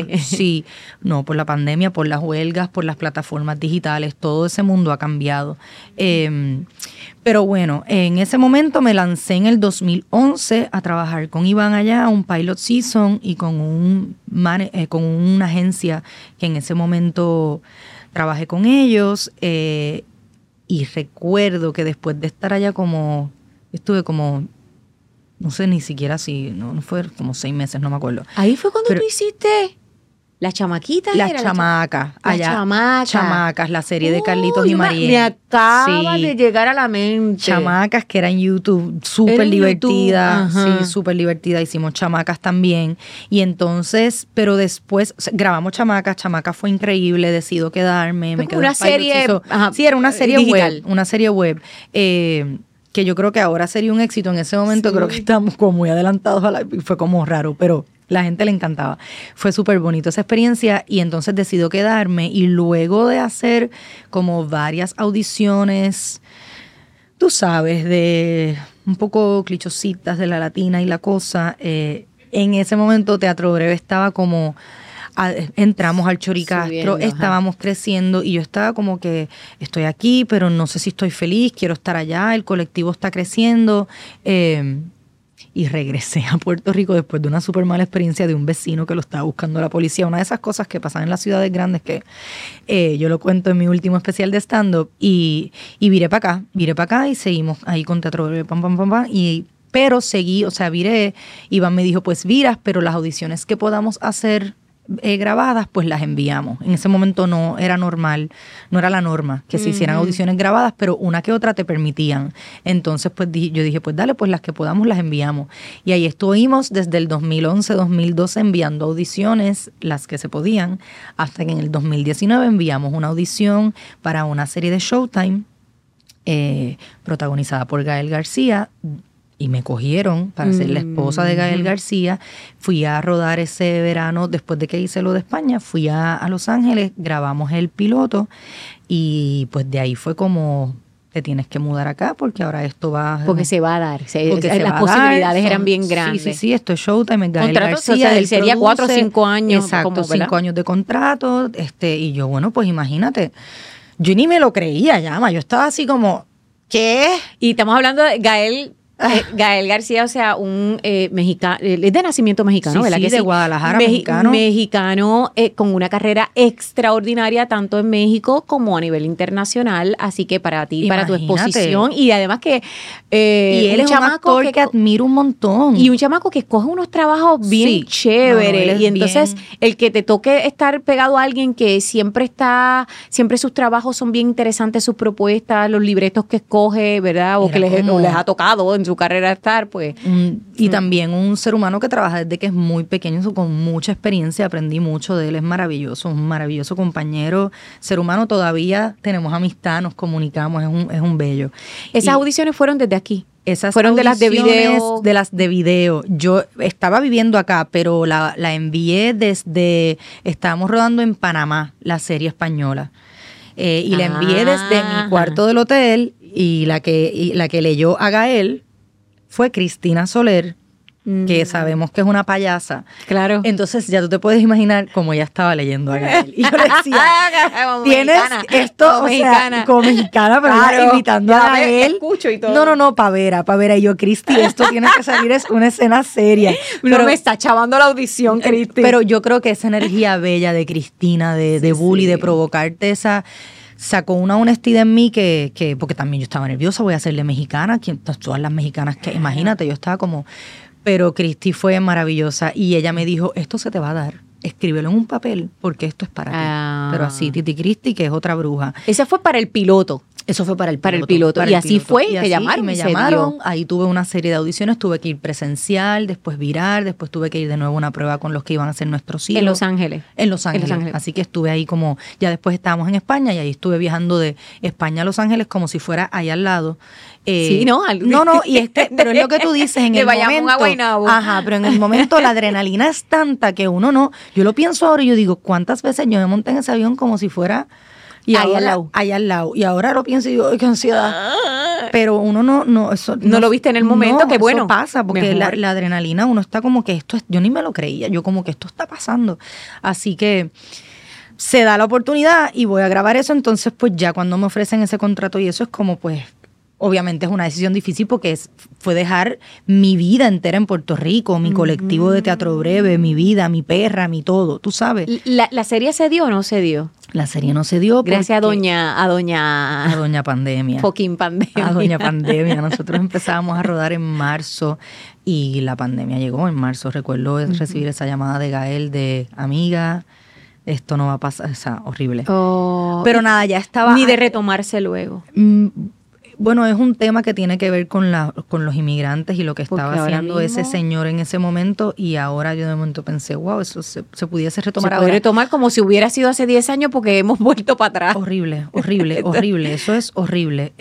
por la pandemia, por las huelgas, por las plataformas digitales. Todo ese mundo ha cambiado. Pero bueno, en ese momento me lancé en el 2011 a trabajar con Iván allá, un pilot season, y con una agencia que en ese momento trabajé con ellos. Y recuerdo que después de estar allá estuve como, no sé ni siquiera si, no fue como 6 meses, no me acuerdo. Ahí fue cuando tú hiciste Las Chamaquitas. Las Chamacas. Chamacas, la serie de Carlitos y Mariel. Me acaba de llegar a la mente. Chamacas, que era en YouTube, súper divertida. Sí, súper divertida. Hicimos Chamacas también. Y entonces, pero después, grabamos Chamacas. Chamacas fue increíble, decido quedarme. Me quedé una serie. Sí, era una serie digital. web. Una serie web. Que yo creo que ahora sería un éxito. En ese momento creo que estábamos como muy adelantados y fue como raro, pero la gente le encantaba. Fue súper bonito esa experiencia y entonces decido quedarme, y luego de hacer como varias audiciones, tú sabes, de un poco clichositas de la latina y la cosa, en ese momento Teatro Breve estaba como... entramos al Choricastro, estábamos creciendo y yo estaba como que estoy aquí, pero no sé si estoy feliz, quiero estar allá, el colectivo está creciendo, y regresé a Puerto Rico después de una súper mala experiencia de un vecino que lo estaba buscando la policía, una de esas cosas que pasan en las ciudades grandes que yo lo cuento en mi último especial de stand-up, y viré para acá y seguimos ahí con Teatro Breve, pero seguí, o sea, viré. Iván me dijo, pues viras, pero las audiciones que podamos hacer grabadas, pues las enviamos. En ese momento no era normal, no era la norma que se hicieran audiciones grabadas, pero una que otra te permitían. Entonces, pues yo dije, pues dale, pues las que podamos las enviamos. Y ahí estuvimos desde el 2011, 2012 enviando audiciones, las que se podían, hasta que en el 2019 enviamos una audición para una serie de Showtime, protagonizada por Gael García, y me cogieron para ser la esposa de Gael García. Fui a rodar ese verano, después de que hice lo de España, fui a Los Ángeles, grabamos el piloto, y pues de ahí fue como, te tienes que mudar acá porque ahora esto va... Porque se va a dar, las posibilidades eran bien grandes. Sí, esto es Showtime, Gael contrato, García. O sea, sería 4 o 5 años. Exacto, 5 años de contrato, y yo, bueno, pues imagínate, yo ni me lo creía, yo estaba así como, ¿qué? Y estamos hablando de Gael García, o sea, un mexicano, es de nacimiento mexicano, ¿verdad? Sí, que de Guadalajara, mexicano. Mexicano con una carrera extraordinaria tanto en México como a nivel internacional, así que para ti, para tu exposición, y además que y él es un actor que admiro un montón. Y un chamaco que escoge unos trabajos bien chéveres, y entonces el que te toque estar pegado a alguien que siempre sus trabajos son bien interesantes, sus propuestas, los libretos que escoge, ¿verdad? O que les ha tocado en su carrera estar, pues. Y también un ser humano que trabaja desde que es muy pequeño, con mucha experiencia, aprendí mucho de él, es maravilloso, un maravilloso compañero, ser humano, todavía tenemos amistad, nos comunicamos, es un bello. Esas audiciones fueron desde aquí. Esas fueron de las de video. De las de video. Yo estaba viviendo acá, pero la envié estábamos rodando en Panamá, la serie española. Y la envié desde mi cuarto del hotel, y la que leyó a Gael fue Cristina Soler, que sabemos que es una payasa. Claro. Entonces ya tú te puedes imaginar cómo ella estaba leyendo a Gael. Y yo le decía, tienes esto, como mexicana, pero claro, imitando a Gael. Escucho y todo. No, pa' vera. Y yo, Cristi, esto tiene que salir, es una escena seria. Pero me está chavando la audición, Cristi. Pero yo creo que esa energía bella de Cristina, de bully, de provocarte esa... Sacó una honestidad en mí que porque también yo estaba nerviosa, voy a hacerle mexicana, todas las mexicanas que, imagínate, yo estaba como, pero Cristi fue maravillosa y ella me dijo, esto se te va a dar, escríbelo en un papel porque esto es para ti. Pero así, Titi Cristi, que es otra bruja. Ese fue para el piloto. Eso fue para el piloto. Y así fue, te llamaron. Me llamaron, ahí tuve una serie de audiciones, tuve que ir presencial, después virar, después tuve que ir de nuevo a una prueba con los que iban a hacer nuestros hijos. En Los Ángeles. En Los Ángeles. Así que estuve ahí como, ya después estábamos en España y ahí estuve viajando de España a Los Ángeles como si fuera ahí al lado. Sí, ¿no? No, pero es lo que tú dices en el momento. Ajá, pero en el momento la adrenalina es tanta que uno no. Yo lo pienso ahora y yo digo, ¿cuántas veces yo me monté en ese avión como si fuera allá al lado? Y ahora lo pienso y digo, ¡ay, qué ansiedad! Pero uno no lo viste en el momento, que bueno. Eso pasa, porque la adrenalina, uno está como que yo ni me lo creía, yo como que esto está pasando. Así que se da la oportunidad y voy a grabar eso, entonces pues ya cuando me ofrecen ese contrato y eso es como pues, obviamente es una decisión difícil porque fue dejar mi vida entera en Puerto Rico, mi colectivo de teatro breve, mi vida, mi perra, mi todo, tú sabes. ¿La serie se dio o no se dio? La serie no se dio gracias a doña Pandemia. Fucking pandemia. A doña Pandemia. Nosotros empezábamos a rodar en marzo y la pandemia llegó en marzo. Recuerdo recibir esa llamada de Gael de amiga, esto no va a pasar, o sea, horrible. Pero nada, ya estaba. Ni de retomarse luego. Bueno, es un tema que tiene que ver con los inmigrantes y lo que estaba haciendo ese señor en ese momento, y ahora yo de momento pensé, wow, eso se pudiese retomar ahora. Se puede retomar como si hubiera sido hace 10 años porque hemos vuelto para atrás. Horrible, eso es horrible.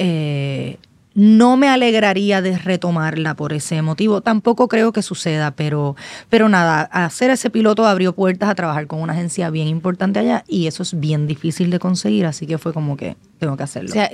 No me alegraría de retomarla por ese motivo. Tampoco creo que suceda, pero nada, hacer ese piloto abrió puertas a trabajar con una agencia bien importante allá y eso es bien difícil de conseguir, así que fue como que tengo que hacerlo. O sea,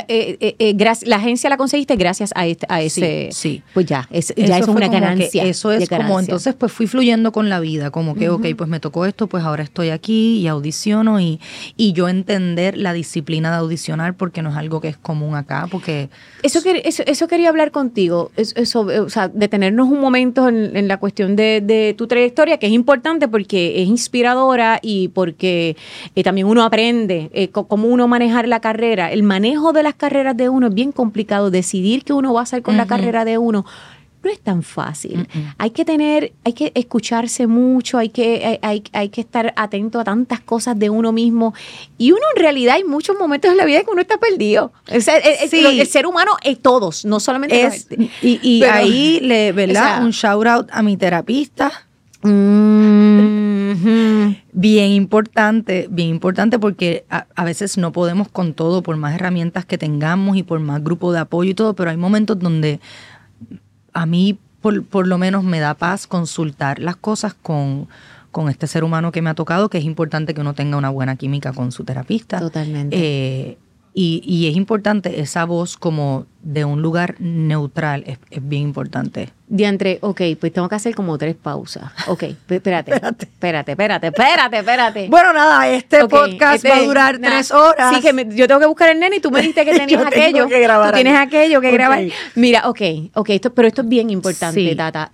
la agencia la conseguiste gracias a ese. Sí. Pues ya es una ganancia. Eso es como, entonces pues fui fluyendo con la vida, como que ok, pues me tocó esto, pues ahora estoy aquí y audiciono y yo entender la disciplina de audicionar porque no es algo que es común acá, porque... Eso quería hablar contigo, o sea, detenernos un momento en la cuestión de tu trayectoria, que es importante porque es inspiradora y porque también uno aprende cómo uno manejar la carrera. El manejo de las carreras de uno es bien complicado. Decidir qué uno va a hacer con la carrera de uno no es tan fácil. Hay que escucharse mucho, hay que estar atento a tantas cosas de uno mismo. Y uno en realidad hay muchos momentos en la vida que uno está perdido. El ser humano es todos, no solamente y ahí ¿verdad? O sea, un shout out a mi terapista. Bien importante porque a veces no podemos con todo, por más herramientas que tengamos y por más grupo de apoyo y todo, pero hay momentos donde a mí por lo menos me da paz consultar las cosas con este ser humano que me ha tocado, que es importante que uno tenga una buena química con su terapista. Totalmente. Y es importante esa voz como de un lugar neutral, es bien importante. Diantre, ok, pues tengo que hacer como 3 pausas. Ok, espérate. Bueno, nada, podcast va a durar 3 horas. Sí, que yo tengo que buscar el nene y tú me dijiste que tenías aquello. Que grabar tú tienes aquello que grabar. Mira, ok, pero esto es bien importante, sí. Tata.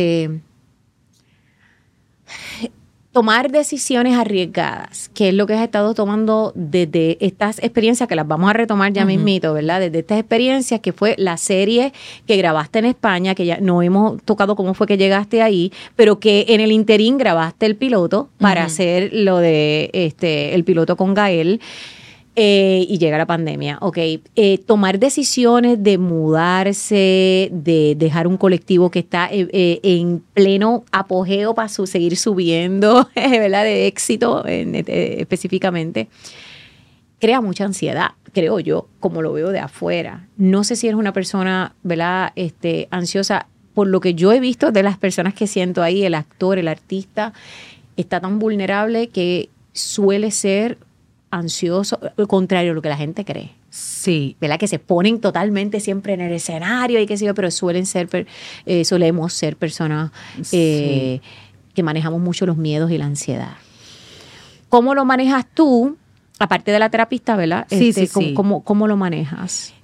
Tomar decisiones arriesgadas, que es lo que has estado tomando desde estas experiencias, que las vamos a retomar ya mismito, ¿verdad? Desde estas experiencias, que fue la serie que grabaste en España, que ya no hemos tocado cómo fue que llegaste ahí, pero que en el interín grabaste el piloto para hacer lo de el piloto con Gael. Y llega la pandemia, tomar decisiones de mudarse, de dejar un colectivo que está en pleno apogeo para seguir subiendo, ¿verdad? De éxito específicamente, crea mucha ansiedad, creo yo, como lo veo de afuera. No sé si eres una persona, ¿verdad? Ansiosa. Por lo que yo he visto de las personas que siento ahí, el actor, el artista, está tan vulnerable que suele ser ansioso, al contrario a lo que la gente cree. Sí. ¿Verdad? Que se ponen totalmente siempre en el escenario y qué sé yo, pero solemos ser personas que manejamos mucho los miedos y la ansiedad. ¿Cómo lo manejas tú? Aparte de la terapista, ¿verdad? ¿Cómo lo manejas?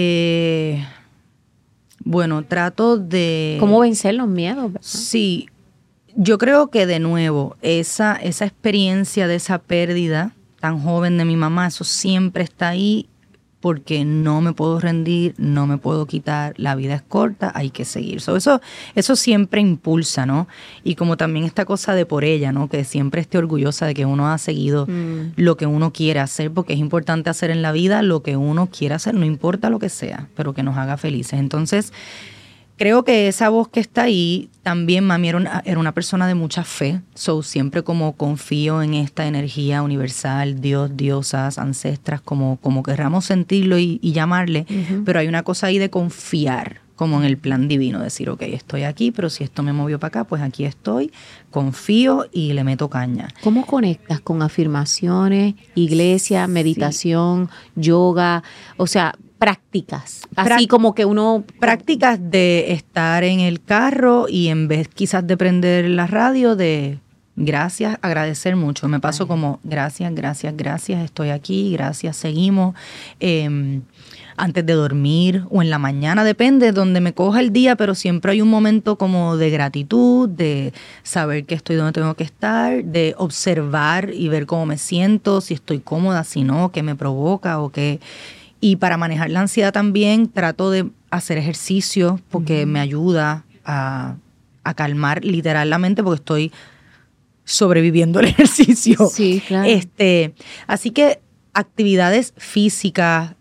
Bueno, trato de... ¿Cómo vencer los miedos? ¿Verdad? Sí. Yo creo que de nuevo, esa experiencia de esa pérdida tan joven de mi mamá, eso siempre está ahí porque no me puedo rendir, no me puedo quitar, la vida es corta, hay que seguir. Eso siempre impulsa, ¿no? Y como también esta cosa de por ella, ¿no? Que siempre esté orgullosa de que uno ha seguido lo que uno quiere hacer, porque es importante hacer en la vida lo que uno quiera hacer, no importa lo que sea, pero que nos haga felices. Entonces, creo que esa voz que está ahí, también mami era una persona de mucha fe, so siempre como confío en esta energía universal, Dios, diosas, ancestras, como querramos sentirlo y llamarle, pero hay una cosa ahí de confiar, como en el plan divino, decir, ok, estoy aquí, pero si esto me movió para acá, pues aquí estoy, confío y le meto caña. ¿Cómo conectas con afirmaciones, iglesia, meditación, yoga? O sea, prácticas, así como que uno... Prácticas de estar en el carro y en vez quizás de prender la radio, de gracias, agradecer mucho. Me paso como gracias, gracias, gracias, estoy aquí, gracias, seguimos. Antes de dormir o en la mañana, depende de donde me coja el día, pero siempre hay un momento como de gratitud, de saber que estoy donde tengo que estar, de observar y ver cómo me siento, si estoy cómoda, si no, qué me provoca o qué. Y para manejar la ansiedad también trato de hacer ejercicio porque me ayuda a calmar literal la mente porque estoy sobreviviendo el ejercicio. Sí, claro. Así que actividades físicas,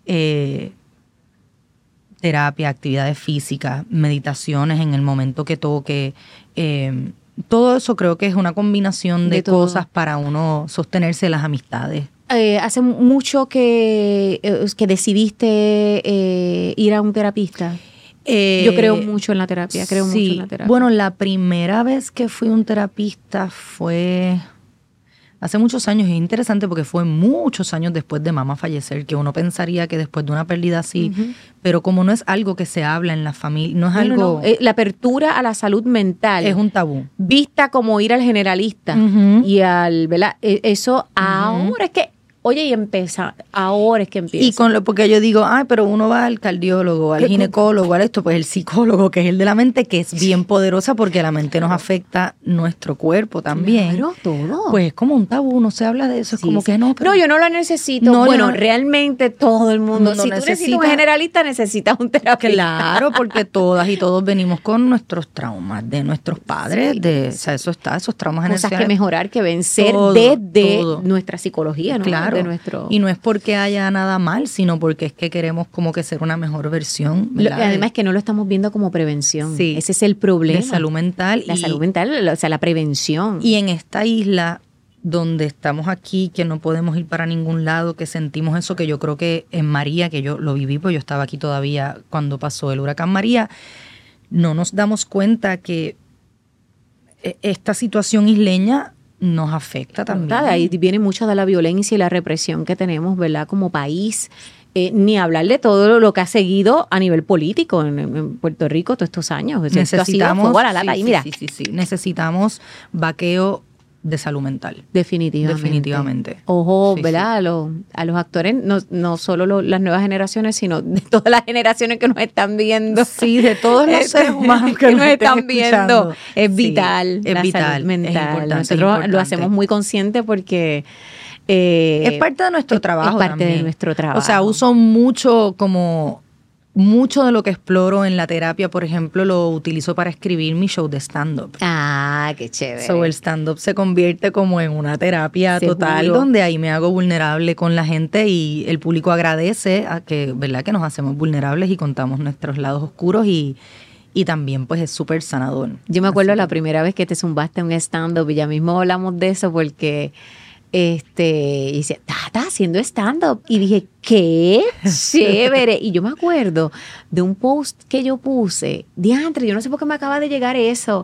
terapia, actividades físicas, meditaciones en el momento que toque, todo eso creo que es una combinación de cosas para uno sostenerse las amistades. ¿Hace mucho que decidiste ir a un terapista? Yo creo mucho en la terapia, mucho en la terapia. Bueno, la primera vez que fui a un terapista fue hace muchos años. Es interesante porque fue muchos años después de mamá fallecer, que uno pensaría que después de una pérdida así, pero como no es algo que se habla en la familia, no es algo... No. La apertura a la salud mental es un tabú. Vista como ir al generalista y ¿verdad? Eso ahora es que... Oye, y ahora es que empieza. Y porque yo digo, pero uno va al cardiólogo, al ginecólogo, al pues el psicólogo, que es el de la mente, que es bien poderosa porque la mente nos afecta nuestro cuerpo también. Claro, todo. Pues es como un tabú, no se habla de eso, es como que no. Pero... No, yo no lo necesito. No, bueno, realmente todo el mundo. Si tú necesitas un generalista, necesitas un terapeuta. Claro, porque todas y todos venimos con nuestros traumas de nuestros padres, o sea, esos traumas cosas generacionales. Que mejorar, que vencer desde nuestra psicología, ¿no? Claro. Y no es porque haya nada mal, sino porque es que queremos como que ser una mejor versión. Además es que no lo estamos viendo como prevención. Sí. Ese es el problema. De salud mental. Salud mental, o sea, la prevención. Y en esta isla donde estamos aquí, que no podemos ir para ningún lado, que sentimos eso, que yo creo que en María, que yo lo viví, pues yo estaba aquí todavía cuando pasó el huracán María, no nos damos cuenta que esta situación isleña nos afecta también. Ahí viene mucha de la violencia y la represión que tenemos, ¿verdad? Como país. Ni hablar de todo lo que ha seguido a nivel político en Puerto Rico todos estos años. Necesitamos, Sí. Necesitamos vaqueo de salud mental. Definitivamente. Ojo, ¿verdad? A los actores, no solo las nuevas generaciones, sino de todas las generaciones que nos están viendo. Sí, de todos los seres humanos que nos están viendo. Es vital. Es vital. Salud mental. Nosotros lo hacemos muy consciente porque... es parte de nuestro trabajo. Es parte de nuestro trabajo. O sea, uso mucho de lo que exploro en la terapia, por ejemplo, lo utilizo para escribir mi show de stand-up. Ah, qué chévere. So, el stand-up se convierte como en una terapia total, donde ahí me hago vulnerable con la gente y el público agradece a que, ¿verdad?, que nos hacemos vulnerables y contamos nuestros lados oscuros y también pues es súper sanador. Yo me acuerdo la primera vez que te zumbaste un stand-up y ya mismo hablamos de eso porque... y dice, ¿estás haciendo stand-up? Y dije, ¡qué chévere! Y yo me acuerdo de un post que yo puse, diantre, yo no sé por qué me acaba de llegar eso.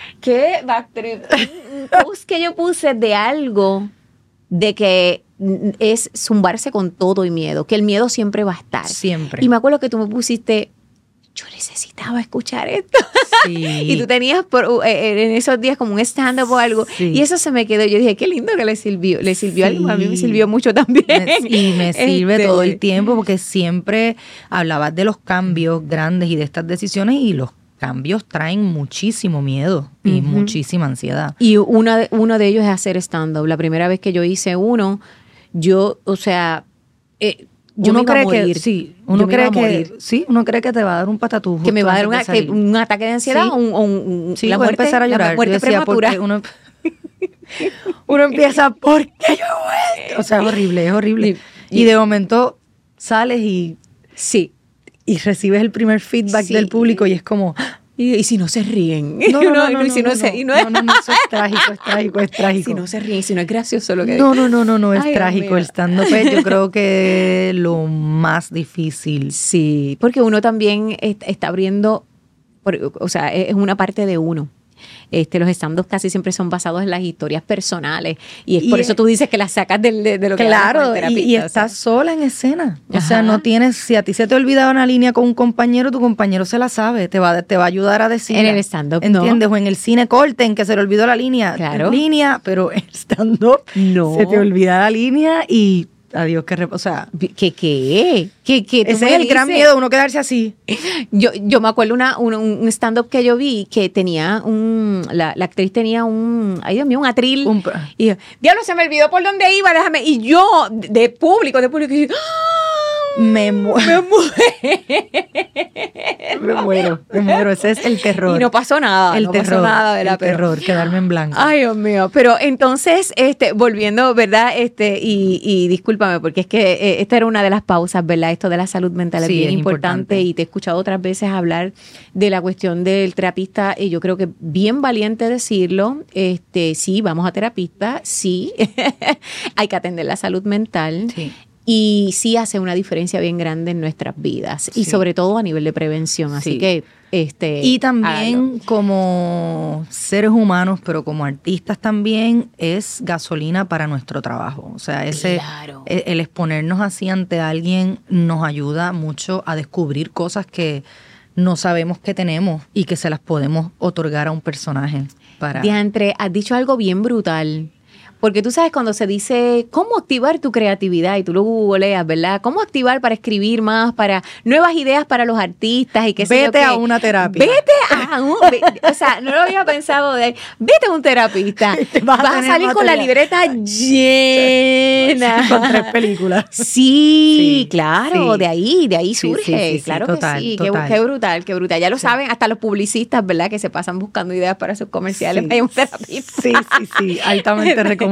Un post que yo puse de algo de que es zumbarse con todo y miedo, que el miedo siempre va a estar. Siempre. Y me acuerdo que tú me pusiste... Yo necesitaba escuchar esto. Sí. Y tú tenías en esos días como un stand-up o algo. Sí. Y eso se me quedó. Yo dije, qué lindo que le sirvió. Le sirvió algo. A mí me sirvió mucho también. Y me sirve todo el tiempo porque siempre hablabas de los cambios grandes y de estas decisiones y los cambios traen muchísimo miedo y muchísima ansiedad. Y uno de ellos es hacer stand-up. La primera vez que yo hice uno, o sea... uno cree que te va a dar un patatús. Que me va a dar un ataque de ansiedad o la muerte, empezar a llorar. La muerte prematura. Uno empieza, ¿por qué yo hago esto? O sea, es horrible. Y de momento sales y recibes el primer feedback del público y es como... Y si no se ríen. No, eso es trágico. Si no se ríen, si no es gracioso lo que No, es trágico. El stand-up yo creo que lo más difícil. Sí, porque uno también está abriendo, o sea, es una parte de uno. Los stand-ups casi siempre son basados en las historias personales y es por eso tú dices que las sacas de lo que claro, y estás sola en escena. O sea, no tienes, si a ti se te olvidaba una línea con un compañero, tu compañero se la sabe, te va a ayudar a decir. En el stand-up ¿entiendes? O en el cine corten que se le olvidó la línea. Claro. Pero en el stand-up se te olvida la línea y adiós, o sea, ¿Qué? Ese es el gran miedo, uno quedarse así. Yo me acuerdo un stand-up que yo vi que tenía la actriz tenía ay Dios mío, un atril. Y yo, diablo, se me olvidó por dónde iba, déjame. Y yo, de público, y yo, me muero. Ese es el terror. Y no pasó nada. Pasó nada, el terror, quedarme en blanco. Ay, Dios mío. Pero entonces, volviendo, ¿verdad? Y discúlpame, porque es que esta era una de las pausas, ¿verdad? Esto de la salud mental es bien importante. Y te he escuchado otras veces hablar de la cuestión del terapista. Y yo creo que bien valiente decirlo. Sí, vamos a terapista. Sí, hay que atender la salud mental. Sí. Y sí hace una diferencia bien grande en nuestras vidas y sobre todo a nivel de prevención. Así que y también como seres humanos, pero como artistas también es gasolina para nuestro trabajo. O sea, el exponernos así ante alguien nos ayuda mucho a descubrir cosas que no sabemos que tenemos y que se las podemos otorgar a un personaje. Diantre, has dicho algo bien brutal. Porque tú sabes cuando se dice cómo activar tu creatividad y tú lo googleas, ¿verdad? Cómo activar para escribir más, para nuevas ideas para los artistas y qué sé yo. Vete a una terapia. O sea, no lo había pensado vete a un terapista. Vas a salir con la libreta llena. Con 3 películas. Sí, claro, de ahí surge. Sí, claro total, que sí, total. qué brutal. Ya lo saben hasta los publicistas, ¿verdad? Que se pasan buscando ideas para sus comerciales. Hay un terapista. Sí, altamente recomendado.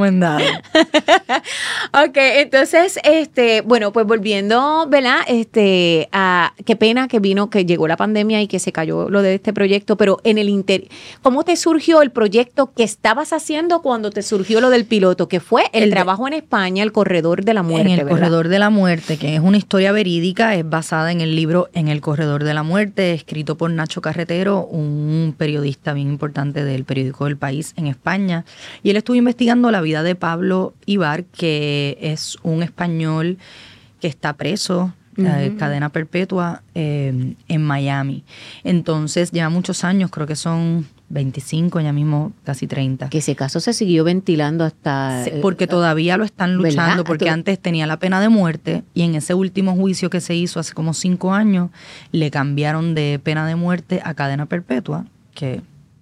Ok, entonces, bueno, pues volviendo, ¿verdad? Qué pena que llegó la pandemia y que se cayó lo de este proyecto, pero en el ¿cómo te surgió el proyecto que estabas haciendo cuando te surgió lo del piloto? Que fue el trabajo en España, El Corredor de la Muerte, En El Corredor de la Muerte, que es una historia verídica, es basada en el libro En el Corredor de la Muerte, escrito por Nacho Carretero, un periodista bien importante del periódico El País en España, y él estuvo investigando la vida de Pablo Ibar, que es un español que está preso, cadena perpetua, en Miami. Entonces lleva muchos años, creo que son 25, ya mismo casi 30. Que ese caso se siguió ventilando hasta... Porque todavía lo están luchando, ¿verdad? Porque antes tenía la pena de muerte y en ese último juicio que se hizo hace como 5 años, le cambiaron de pena de muerte a cadena perpetua, que...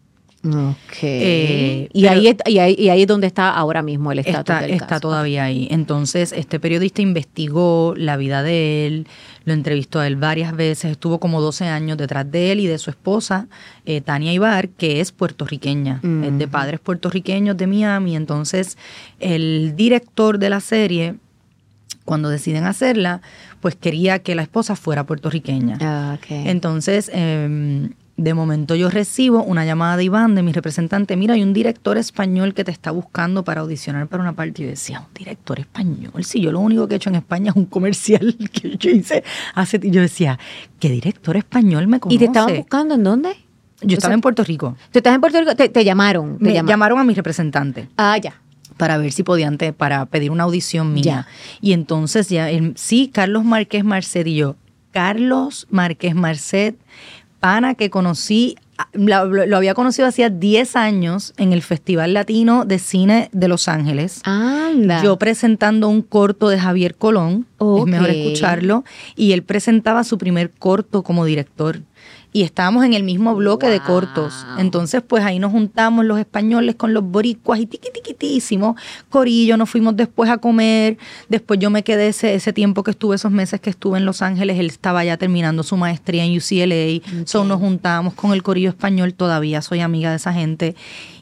Okay. Y ahí es donde está ahora mismo el estatus del caso. Está todavía ahí. Entonces, este periodista investigó la vida de él, lo entrevistó a él varias veces, estuvo como 12 años detrás de él y de su esposa, Tania Ibar, que es puertorriqueña, es de padres puertorriqueños de Miami. Entonces, el director de la serie, cuando deciden hacerla, pues quería que la esposa fuera puertorriqueña. Okay. Entonces, de momento yo recibo una llamada de Iván, de mi representante. Mira, hay un director español que te está buscando para audicionar para una parte. Y yo decía, ¿un director español? Si yo lo único que he hecho en España es un comercial que yo hice hace... Yo decía, ¿qué director español me conoce? ¿Y te estaban buscando en dónde? Yo estaba en Puerto Rico. ¿Tú estás en Puerto Rico? Te llamaron. Me llamaron a mi representante. Ya. Para ver si podían, para pedir una audición mía. Ya. Y entonces sí, Carlos Márquez Marcet y yo. Carlos Márquez Marcet, pana que conocí, lo había conocido hacía 10 años en el Festival Latino de Cine de Los Ángeles. Anda. Yo presentando un corto de Javier Colón, es mejor escucharlo, y él presentaba su primer corto como director. Y estábamos en el mismo bloque de cortos. Entonces, pues ahí nos juntamos los españoles con los boricuas y hicimos corillo, nos fuimos después a comer. Después yo me quedé ese tiempo que estuve, esos meses que estuve en Los Ángeles, él estaba ya terminando su maestría en UCLA. Okay. So nos juntamos con el corillo español, todavía soy amiga de esa gente.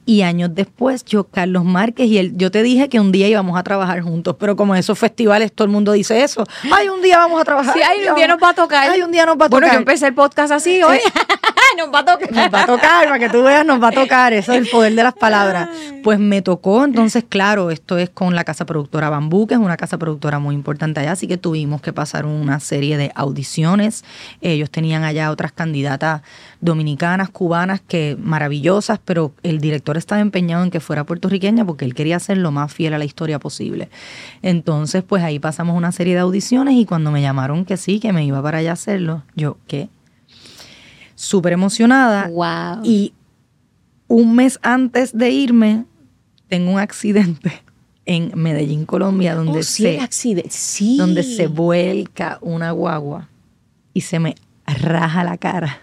Y años después, Carlos Márquez y él, yo te dije que un día íbamos a trabajar juntos, pero como en esos festivales todo el mundo dice eso. Ay, un día vamos a trabajar. Sí, ay, un día nos va a tocar. Ay, un día nos va a tocar. Bueno, yo empecé el podcast así hoy. Nos va a tocar. Nos va a tocar, para que tú veas, nos va a tocar. Eso es el poder de las palabras. Pues me tocó, entonces, claro, esto es con la casa productora Bambú, que es una casa productora muy importante allá, así que tuvimos que pasar una serie de audiciones. Ellos tenían allá otras candidatas dominicanas, cubanas, que maravillosas, pero el director estaba empeñado en que fuera puertorriqueña porque él quería ser lo más fiel a la historia posible. Entonces, pues ahí pasamos una serie de audiciones y cuando me llamaron que sí, que me iba para allá a hacerlo, yo, ¿qué? Súper emocionada. Wow. Y un mes antes de irme, tengo un accidente en Medellín, Colombia, donde, donde se vuelca una guagua y se me raja la cara.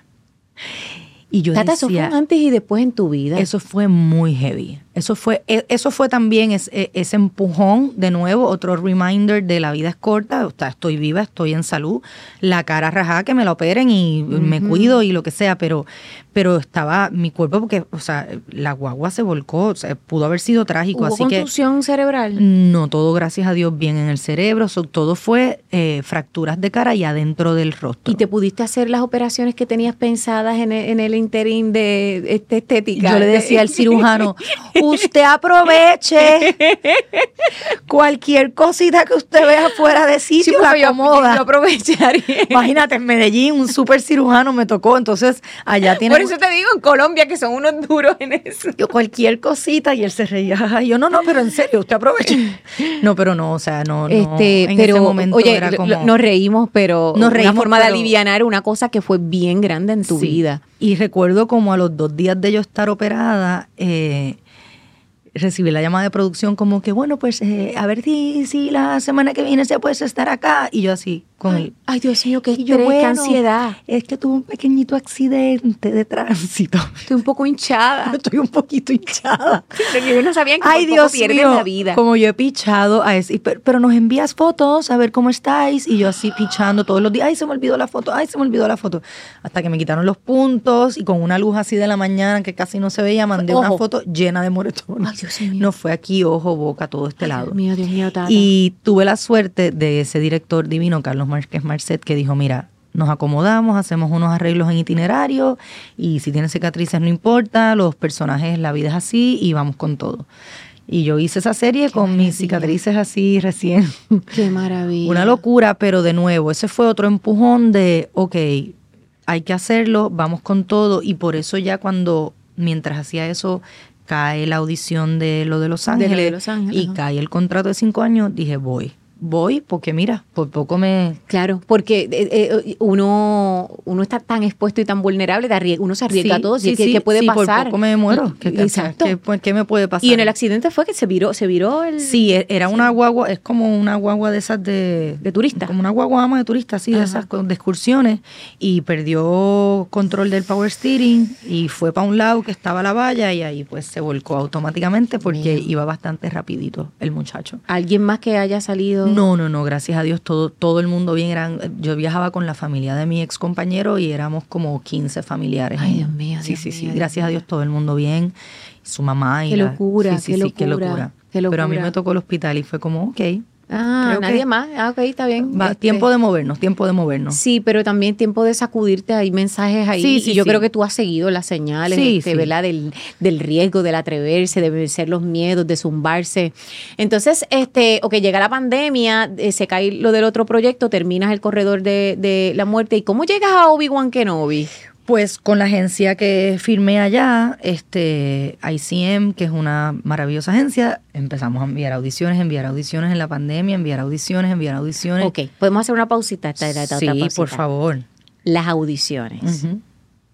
Y yo Tata, decía, eso fue un antes y después en tu vida. Eso fue muy heavy. Eso fue también ese empujón, de nuevo, otro reminder de la vida es corta, o sea, estoy viva, estoy en salud, la cara rajada, que me la operen y me cuido y lo que sea, pero estaba mi cuerpo, porque, o sea, la guagua se volcó, o sea, pudo haber sido trágico. ¿Hubo así contusión cerebral? No, todo gracias a Dios bien en el cerebro, todo fue fracturas de cara y adentro del rostro. ¿Y te pudiste hacer las operaciones que tenías pensadas en el interín de estética? Yo le decía al cirujano, usted aproveche cualquier cosita que usted vea fuera de sitio, la acomoda. Yo aprovecharía. Imagínate, en Medellín un súper cirujano me tocó, entonces allá tiene... Por eso te digo, en Colombia, que son unos duros en eso. Yo cualquier cosita, y él se reía. Y yo, no, pero en serio, usted aproveche. No, pero no, o sea, no en pero, ese momento oye, era como... nos reímos, pero una forma de alivianar una cosa que fue bien grande en tu vida. Y recuerdo como a los 2 días de yo estar operada, recibí la llamada de producción como que, bueno, pues a ver si la semana que viene se puede estar acá. Y yo así, con él. Ay, Dios mío, qué estrés, qué ansiedad. Es que tuve un pequeñito accidente de tránsito. Estoy un poco hinchada. Estoy un poquito hinchada. Yo no sabía que ay, por Dios poco pierdes mío, la vida. Como yo he pichado, pero nos envías fotos, a ver cómo estáis. Y yo así pichando todos los días. Ay, se me olvidó la foto, Hasta que me quitaron los puntos y con una luz así de la mañana que casi no se veía, mandé una foto llena de moretones. Ay, Dios mío. No fue aquí, ojo, boca, todo este lado. Dios mío, Tata. Y tuve la suerte de ese director divino, Carlos Márquez Marcet, que dijo, mira, nos acomodamos, hacemos unos arreglos en itinerario y si tienes cicatrices no importa, los personajes, la vida es así y vamos con todo. Y yo hice esa serie con mis cicatrices así recién. Qué maravilla. Una locura, pero de nuevo, ese fue otro empujón de, ok, hay que hacerlo, vamos con todo. Y por eso ya mientras hacía eso, cae la audición de lo de Los Ángeles, y cae el contrato de 5 años, dije, voy porque mira, por poco me... Claro, porque uno está tan expuesto y tan vulnerable, uno se arriesga a todo. ¿Qué puede pasar? Por poco me muero. Exacto. ¿Qué me puede pasar? Y en el accidente fue que se viró el... Sí, era una guagua, es como una guagua de esas de turista. Como una guagua de turista, sí, de esas de excursiones, y perdió control del power steering y fue para un lado que estaba la valla y ahí pues se volcó automáticamente porque iba bastante rapidito el muchacho. ¿Alguien más que haya salido? No, gracias a Dios todo el mundo bien. Yo viajaba con la familia de mi ex compañero y éramos como 15 familiares. Ay, Dios mío. Sí, gracias a Dios todo el mundo bien. Su mamá y qué locura. Qué locura. Pero a mí me tocó el hospital y fue como, ok. Nadie más. Ok, está bien. Tiempo de movernos. Sí, pero también tiempo de sacudirte. Hay mensajes ahí. Y yo creo que tú has seguido las señales, ¿verdad? Del riesgo, del atreverse, de vencer los miedos, de zumbarse. Entonces, llega la pandemia, se cae lo del otro proyecto, terminas el corredor de la muerte. ¿Y cómo llegas a Obi-Wan Kenobi? Pues con la agencia que firmé allá, ICM, que es una maravillosa agencia, empezamos a enviar audiciones en la pandemia, enviar audiciones. Ok, podemos hacer una pausita. Sí, por favor. Las audiciones. Uh-huh.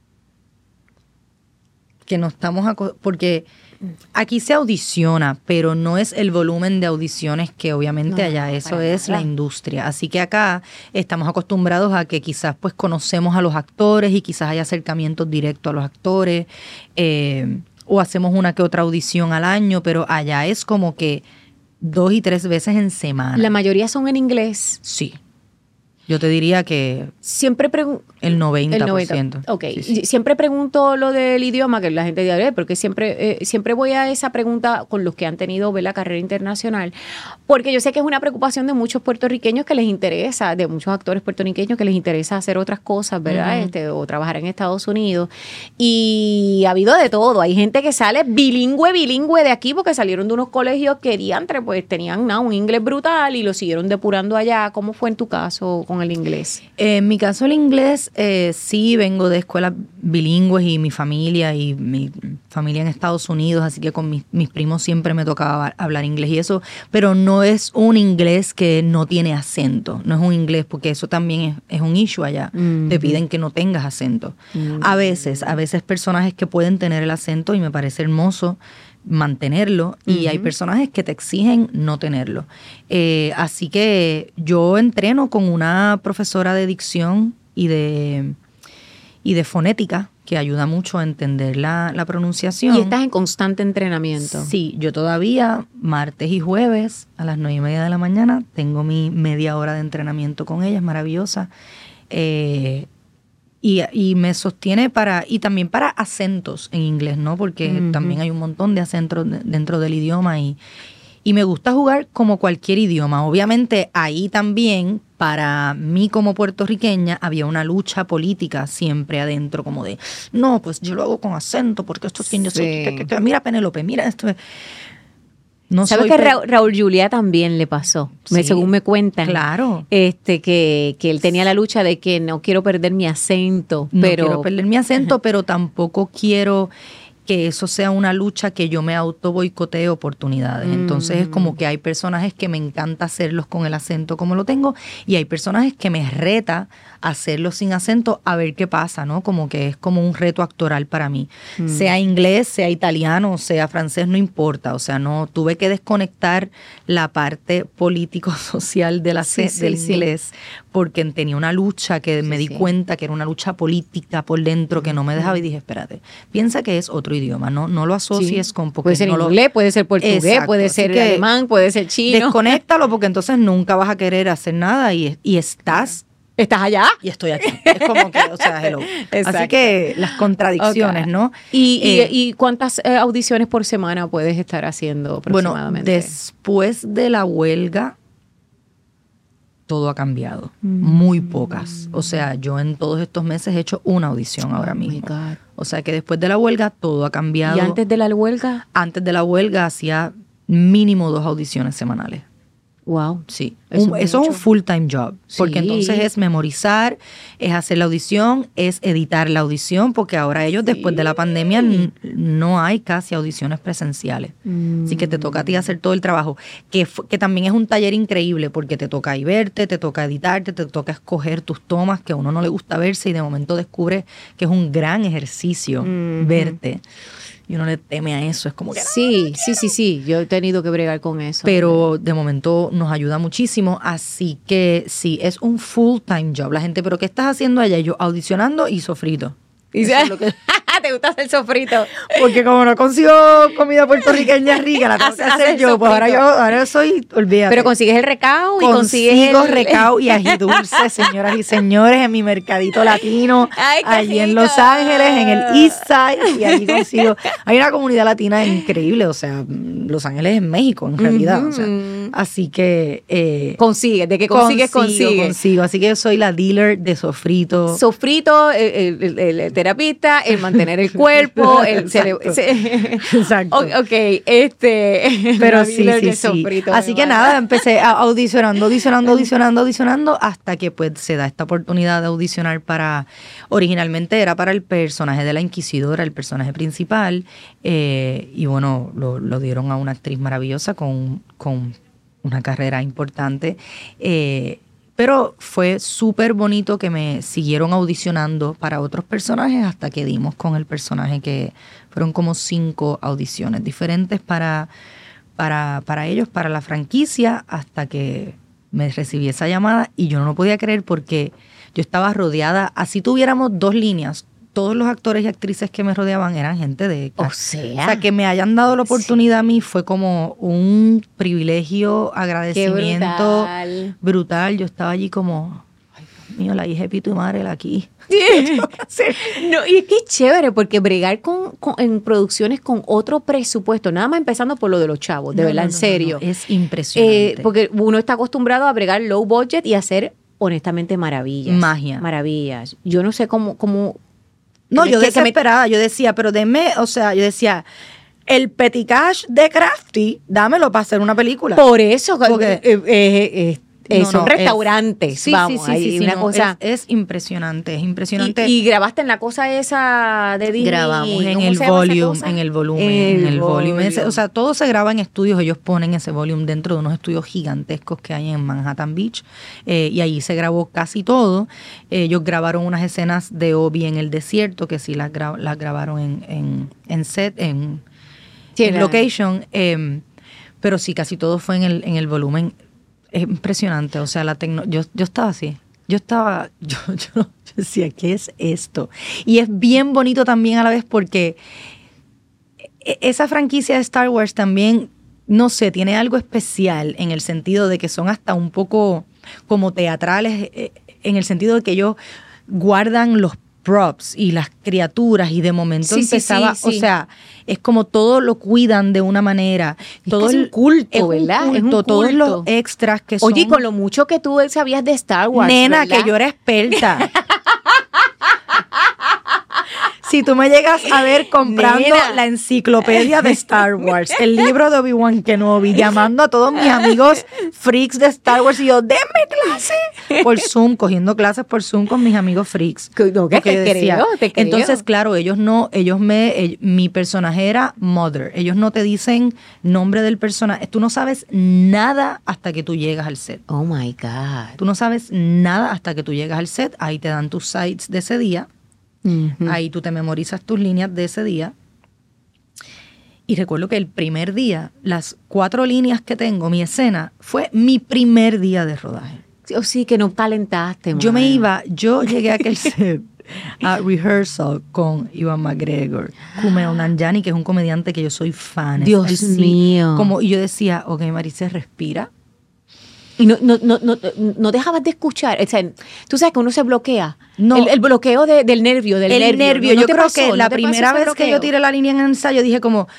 Que no estamos... porque aquí se audiciona, pero no es el volumen de audiciones que obviamente allá, eso es la industria. Así que acá estamos acostumbrados a que quizás pues conocemos a los actores y quizás hay acercamientos directos a los actores, o hacemos una que otra audición al año, pero allá es como que 2 y 3 veces en semana. ¿La mayoría son en inglés? Sí. Yo te diría que siempre el 90%. Ok, Sí. Siempre pregunto lo del idioma, que la gente dice, porque siempre voy a esa pregunta con los que han tenido, ¿verdad?, carrera internacional, porque yo sé que es una preocupación de muchos puertorriqueños que les interesa, de muchos actores puertorriqueños que les interesa hacer otras cosas, ¿verdad? O trabajar en Estados Unidos. Y ha habido de todo. Hay gente que sale bilingüe de aquí porque salieron de unos colegios que diantre, pues tenían un inglés brutal y lo siguieron depurando allá. ¿Cómo fue en tu caso con el inglés? En mi caso el inglés, sí vengo de escuelas bilingües y mi familia en Estados Unidos, así que con mis primos siempre me tocaba hablar inglés y eso, pero no es un inglés que no tiene acento, no es un inglés, porque eso también es un issue allá, te piden que no tengas acento. A veces personajes que pueden tener el acento y me parece hermoso mantenerlo, y hay personajes que te exigen no tenerlo. Así que yo entreno con una profesora de dicción y de fonética que ayuda mucho a entender la pronunciación. ¿Y estás en constante entrenamiento? Sí, yo todavía martes y jueves a las 9:30 de la mañana tengo mi media hora de entrenamiento con ella, es maravillosa. Y me sostiene y también para acentos en inglés, ¿no? Porque también hay un montón de acentos dentro del idioma y me gusta jugar como cualquier idioma. Obviamente ahí también, para mí como puertorriqueña, había una lucha política siempre adentro, como de, no, pues yo lo hago con acento, porque esto es quien yo soy. Mira Penélope, mira esto. No ¿sabes que Raúl Juliá también le pasó? Sí, según me cuentan. Claro. Que él tenía la lucha de que no quiero perder mi acento. No quiero perder mi acento, pero tampoco quiero que eso sea una lucha que yo me auto boicotee oportunidades. Entonces es como que hay personajes que me encanta hacerlos con el acento como lo tengo, y hay personajes que me reta hacerlos sin acento a ver qué pasa, ¿no? Como que es como un reto actoral para mí. Sea inglés, sea italiano, sea francés, no importa. O sea, no tuve que desconectar la parte político-social del inglés, porque tenía una lucha que me di cuenta que era una lucha política por dentro que no me dejaba, y dije, espérate, piensa que es otro idioma, no lo asocies con... Puede ser inglés, puede ser portugués, puede ser alemán, puede ser chino. Desconéctalo, porque entonces nunca vas a querer hacer nada y estás allá y estoy aquí. Es como que, o sea, hello. Así que las contradicciones, ¿no? ¿Y cuántas audiciones por semana puedes estar haciendo aproximadamente? Bueno, después de la huelga, todo ha cambiado. Muy pocas. O sea, yo en todos estos meses he hecho una audición ahora mismo. O sea que después de la huelga todo ha cambiado. ¿Y antes de la huelga? Antes de la huelga hacía mínimo 2 audiciones semanales. Wow. Sí. Eso es un full-time job. Porque entonces es memorizar, es hacer la audición, es editar la audición, porque ahora ellos después de la pandemia no hay casi audiciones presenciales. Así que te toca a ti hacer todo el trabajo. Que también es un taller increíble, porque te toca ahí verte, te toca editarte, te toca escoger tus tomas, que a uno no le gusta verse, y de momento descubres que es un gran ejercicio verte. Y uno le teme a eso, es como que... Sí, yo he tenido que bregar con eso. Pero de momento nos ayuda muchísimo, así que sí, es un full-time job. La gente, ¿pero qué estás haciendo allá? Yo audicionando y sofrito. Eso es lo que... ¿Te gusta hacer sofrito? Porque como no consigo comida puertorriqueña rica, la tengo que hacer yo, pues ahora soy, olvídate. Pero consigues el recao y Consigo recao y ají dulce, señoras y señores, en mi mercadito latino, allí en Los Ángeles, en el East Side, y allí consigo. Hay una comunidad latina increíble, o sea, Los Ángeles es México, en realidad. O sea, así que... consigues, de que consigues. Consigo, así que yo soy la dealer de sofrito. Sofrito, el terapista, el mantener el cuerpo, Exacto. Ok, pero sí. Así que nada, empecé audicionando hasta que pues se da esta oportunidad de audicionar originalmente era para el personaje de la Inquisidora, el personaje principal, y bueno, lo dieron a una actriz maravillosa con una carrera importante, pero fue súper bonito que me siguieron audicionando para otros personajes hasta que dimos con el personaje, que fueron como 5 audiciones diferentes para ellos, para la franquicia, hasta que me recibí esa llamada y yo no lo podía creer, porque yo estaba rodeada, así tuviéramos 2 líneas, todos los actores y actrices que me rodeaban eran gente de... O sea, que me hayan dado la oportunidad a mí fue como un privilegio, agradecimiento brutal. Yo estaba allí como, ay mío, la hija de Pito y Marel aquí. Sí. No, y es que es chévere porque bregar en producciones con otro presupuesto, nada más empezando por lo de los chavos, de verdad, en serio. Es impresionante. Porque uno está acostumbrado a bregar low budget y hacer, honestamente, maravillas. Magia. Maravillas. Yo no sé cómo no, yo desesperada, yo decía, pero denme, o sea, yo decía, el Petty Cash de Crafty, dámelo para hacer una película. Por eso, porque son restaurantes, sí, vamos, sí, una cosa. Es impresionante, es impresionante. Y grabaste en la cosa esa de Disney. Grabamos en el volume. O sea, todo se graba en estudios, ellos ponen ese volume dentro de unos estudios gigantescos que hay en Manhattan Beach, y allí se grabó casi todo. Ellos grabaron unas escenas de Obi en el desierto, que sí las grabaron en set, en location, pero sí, casi todo fue en el volumen. Es impresionante, o sea, yo estaba así, yo decía, ¿qué es esto? Y es bien bonito también a la vez porque esa franquicia de Star Wars también, no sé, tiene algo especial en el sentido de que son hasta un poco como teatrales, en el sentido de que ellos guardan los props y las criaturas y de momento empezaba, sí. O sea, es como todo lo cuidan de una manera. Todo es un culto, ¿verdad? Es un culto, todos los extras que son. Oye, con lo mucho que tú sabías de Star Wars, nena, ¿verdad? Que yo era experta. Si tú me llegas a ver comprando la enciclopedia de Star Wars, el libro de Obi-Wan Kenobi, llamando a todos mis amigos freaks de Star Wars, y yo, denme clase por Zoom, cogiendo clases por Zoom con mis amigos freaks. No, que te creo. Entonces, claro, mi personaje era Mother. Ellos no te dicen nombre del personaje. Tú no sabes nada hasta que tú llegas al set. Oh my God. Tú no sabes nada hasta que tú llegas al set. Ahí te dan tus sites de ese día. Uh-huh. Ahí tú te memorizas tus líneas de ese día. Y recuerdo que el primer día, las 4 líneas que tengo, mi escena, fue mi primer día de rodaje. Sí, que no calentaste. Yo llegué a aquel set a rehearsal con Ewan McGregor, Kumail Nanjiani, que es un comediante que yo soy fan. Dios mío. Y yo decía, ok, Maricel, respira. Y no dejabas de escuchar. O sea, tú sabes que uno se bloquea. No. El bloqueo del nervio. El nervio. Yo creo que la primera vez que yo tiré la línea en el ensayo dije como...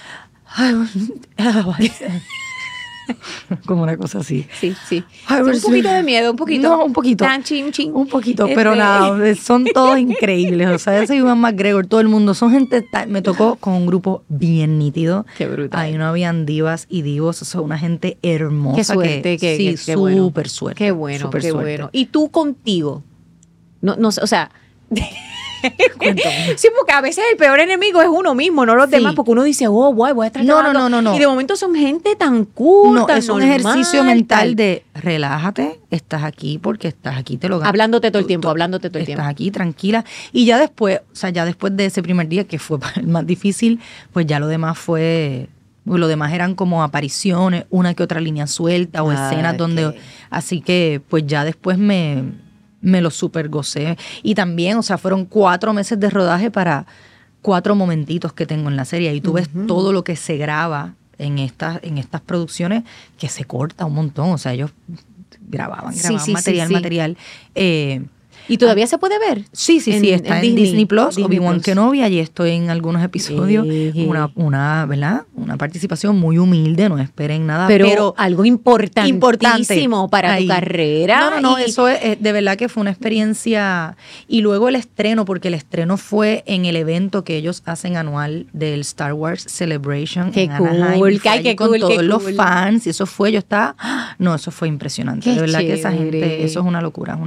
como una cosa así. Sí. Un poquito de miedo, un poquito. No, un poquito. Tan chin. Un poquito, pero nada, son todos increíbles. O sea, ese Ewan McGregor, todo el mundo, son gente, me tocó con un grupo bien nítido. Qué brutal. Ahí no habían divas y divos, son una gente hermosa. Qué suerte, qué súper suerte. Qué bueno, super qué suerte. bueno. Y tú contigo, no, o sea... Cuéntame. Sí, porque a veces el peor enemigo es uno mismo, no los demás, porque uno dice, voy a estar No. Y de momento son gente tan cool, no, tan es un normal, ejercicio mental de relájate, estás aquí porque estás aquí, te lo ganas. Hablándote todo el tiempo. Estás aquí, tranquila. Y ya después, de ese primer día, que fue el más difícil, pues ya lo demás eran como apariciones, una que otra línea suelta o escenas donde... Así que, pues ya después me lo super gocé. Y también, o sea, fueron 4 meses de rodaje para 4 momentitos que tengo en la serie. Y tú ves todo lo que se graba en estas producciones, que se corta un montón. O sea, ellos grababan material. ¿Y todavía se puede ver? Sí, está en Disney Plus, Obi-Wan Kenobi, allí estoy en algunos episodios, ¿verdad? Una participación muy humilde, no esperen nada, pero algo importantísimo para tu carrera. No, eso es, de verdad que fue una experiencia. Y luego el estreno, porque el estreno fue en el evento que ellos hacen anual del Star Wars Celebration en Anaheim. Con todos los fans, y eso fue, eso fue impresionante. De verdad que esa gente, eso es una locura.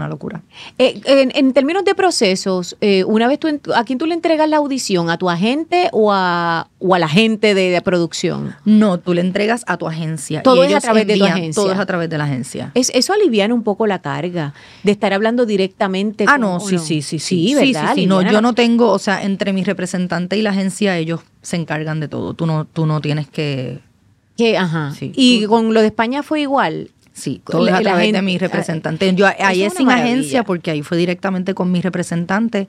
En términos de procesos, una vez ¿a quién tú le entregas la audición? ¿A tu agente o a la gente de producción? No, tú le entregas a tu agencia. Todo es a través de tu agencia. Todo es a través de la agencia. Eso aliviana un poco la carga de estar hablando directamente con... Sí, ¿verdad? Sí. No, yo no tengo, o sea, entre mi representante y la agencia, ellos se encargan de todo. Tú no tienes que... Ajá. Sí, ¿Y con lo de España fue igual? Sí, todo es a través de mi representante. Yo ahí es sin agencia porque ahí fue directamente con mi representante.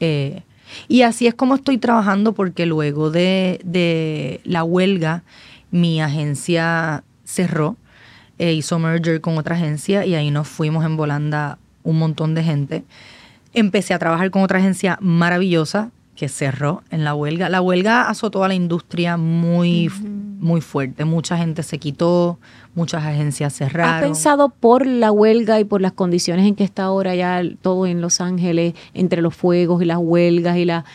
Y así es como estoy trabajando, porque luego de la huelga mi agencia cerró, hizo merger con otra agencia y ahí nos fuimos en volanda un montón de gente. Empecé a trabajar con otra agencia maravillosa que cerró en la huelga. La huelga azotó a la industria muy fuerte. Mucha gente se quitó, muchas agencias cerraron. ¿Has pensado por la huelga y por las condiciones en que está ahora ya todo en Los Ángeles, entre los fuegos y las huelgas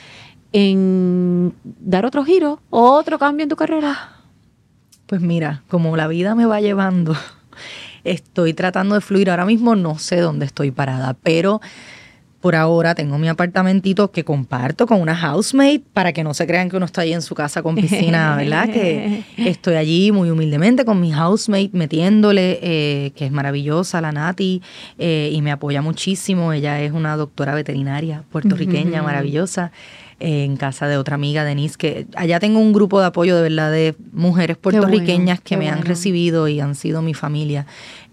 en dar otro giro o otro cambio en tu carrera? Pues mira, como la vida me va llevando, estoy tratando de fluir. Ahora mismo no sé dónde estoy parada, pero por ahora tengo mi apartamentito que comparto con una housemate para que no se crean que uno está ahí en su casa con piscina, ¿verdad? Que estoy allí muy humildemente con mi housemate metiéndole, que es maravillosa, la Nati, y me apoya muchísimo. Ella es una doctora veterinaria puertorriqueña maravillosa, en casa de otra amiga, Denise, que allá tengo un grupo de apoyo de verdad de mujeres puertorriqueñas que me han recibido y han sido mi familia.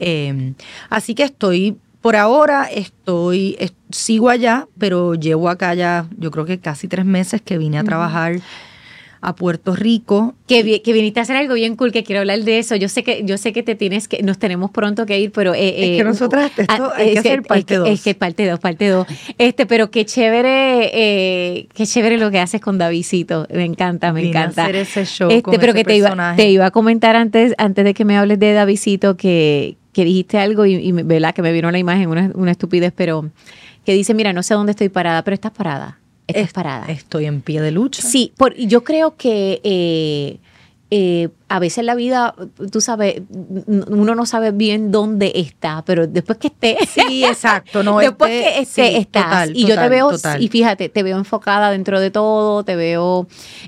Así que por ahora sigo allá, pero llevo acá ya, yo creo que casi 3 meses que vine a trabajar a Puerto Rico. Que viniste a hacer algo bien cool, que quiero hablar de eso. Yo sé que nos tenemos pronto que ir, pero es que nosotras hay que hacer parte 2. Es que parte 2. Pero qué chévere lo que haces con Davidcito. Me encanta. Vine a hacer ese show con pero ese que te iba a comentar antes de que me hables de Davidito que dijiste algo y ¿verdad? Que me vino la imagen, una estupidez, pero que dice, mira, no sé dónde estoy parada, pero estás parada. Estás parada. Estoy en pie de lucha. Sí, yo creo que a veces en la vida, tú sabes, uno no sabe bien dónde está, pero después que esté. Sí, exacto. No, después que esté, estás. Total, y yo te veo, total. y fíjate, te veo enfocada dentro de todo, te veo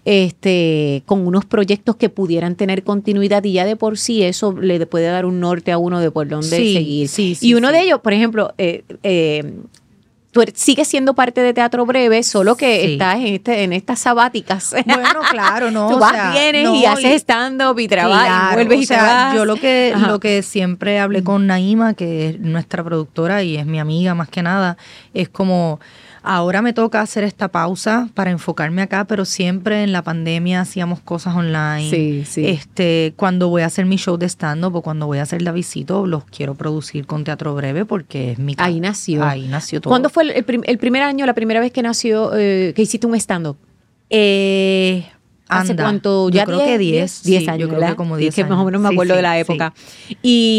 con unos proyectos que pudieran tener continuidad y ya de por sí eso le puede dar un norte a uno de por dónde seguir. Sí, y uno de ellos, por ejemplo, tú sigues siendo parte de Teatro Breve, solo que estás en estas sabáticas. Bueno, claro, no. Tú vienes y haces stand-up y trabajas y vuelves y te vas. Yo lo que siempre hablé con Naima, que es nuestra productora y es mi amiga más que nada, es como, ahora me toca hacer esta pausa para enfocarme acá, pero siempre en la pandemia hacíamos cosas online. Sí. Cuando voy a hacer mi show de stand-up o cuando voy a hacer Davidito, los quiero producir con Teatro Breve porque es mi casa. Ahí nació todo. ¿Cuándo fue el primer año, la primera vez que nació, que hiciste un stand-up? ¿Hace cuánto? Yo creo que 10 años, yo creo que como 10 años. Que más o menos me acuerdo de la época. Sí.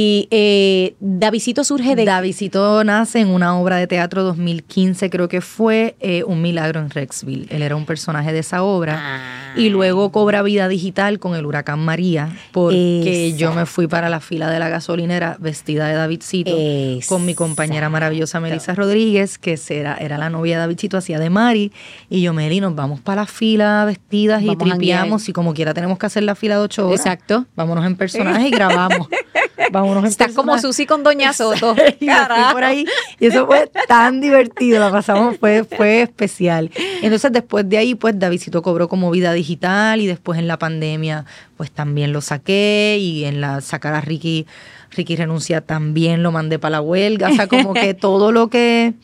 Y Davidito surge de... Davidito nace en una obra de teatro 2015, creo que fue Un Milagro en Rexville. Él era un personaje de esa obra. Y luego cobra vida digital con el huracán María, porque yo me fui para la fila de la gasolinera vestida de Davidito con mi compañera maravillosa Melissa Rodríguez, que era la novia de Davidito, hacía de Mari. Y yo, Meli, nos vamos para la fila vestidas y tripiamos, y como quiera tenemos que hacer la fila de 8 horas. Exacto. Vámonos en personaje y grabamos. Estás como Susi con Doña Soto. Y me fui por ahí. Y eso fue tan divertido. La pasamos, fue especial. Entonces, después de ahí, pues, Davidito cobró como vida digital y después en la pandemia, pues, también lo saqué y en sacar a Ricky Renuncia también lo mandé para la huelga. O sea, como que todo lo que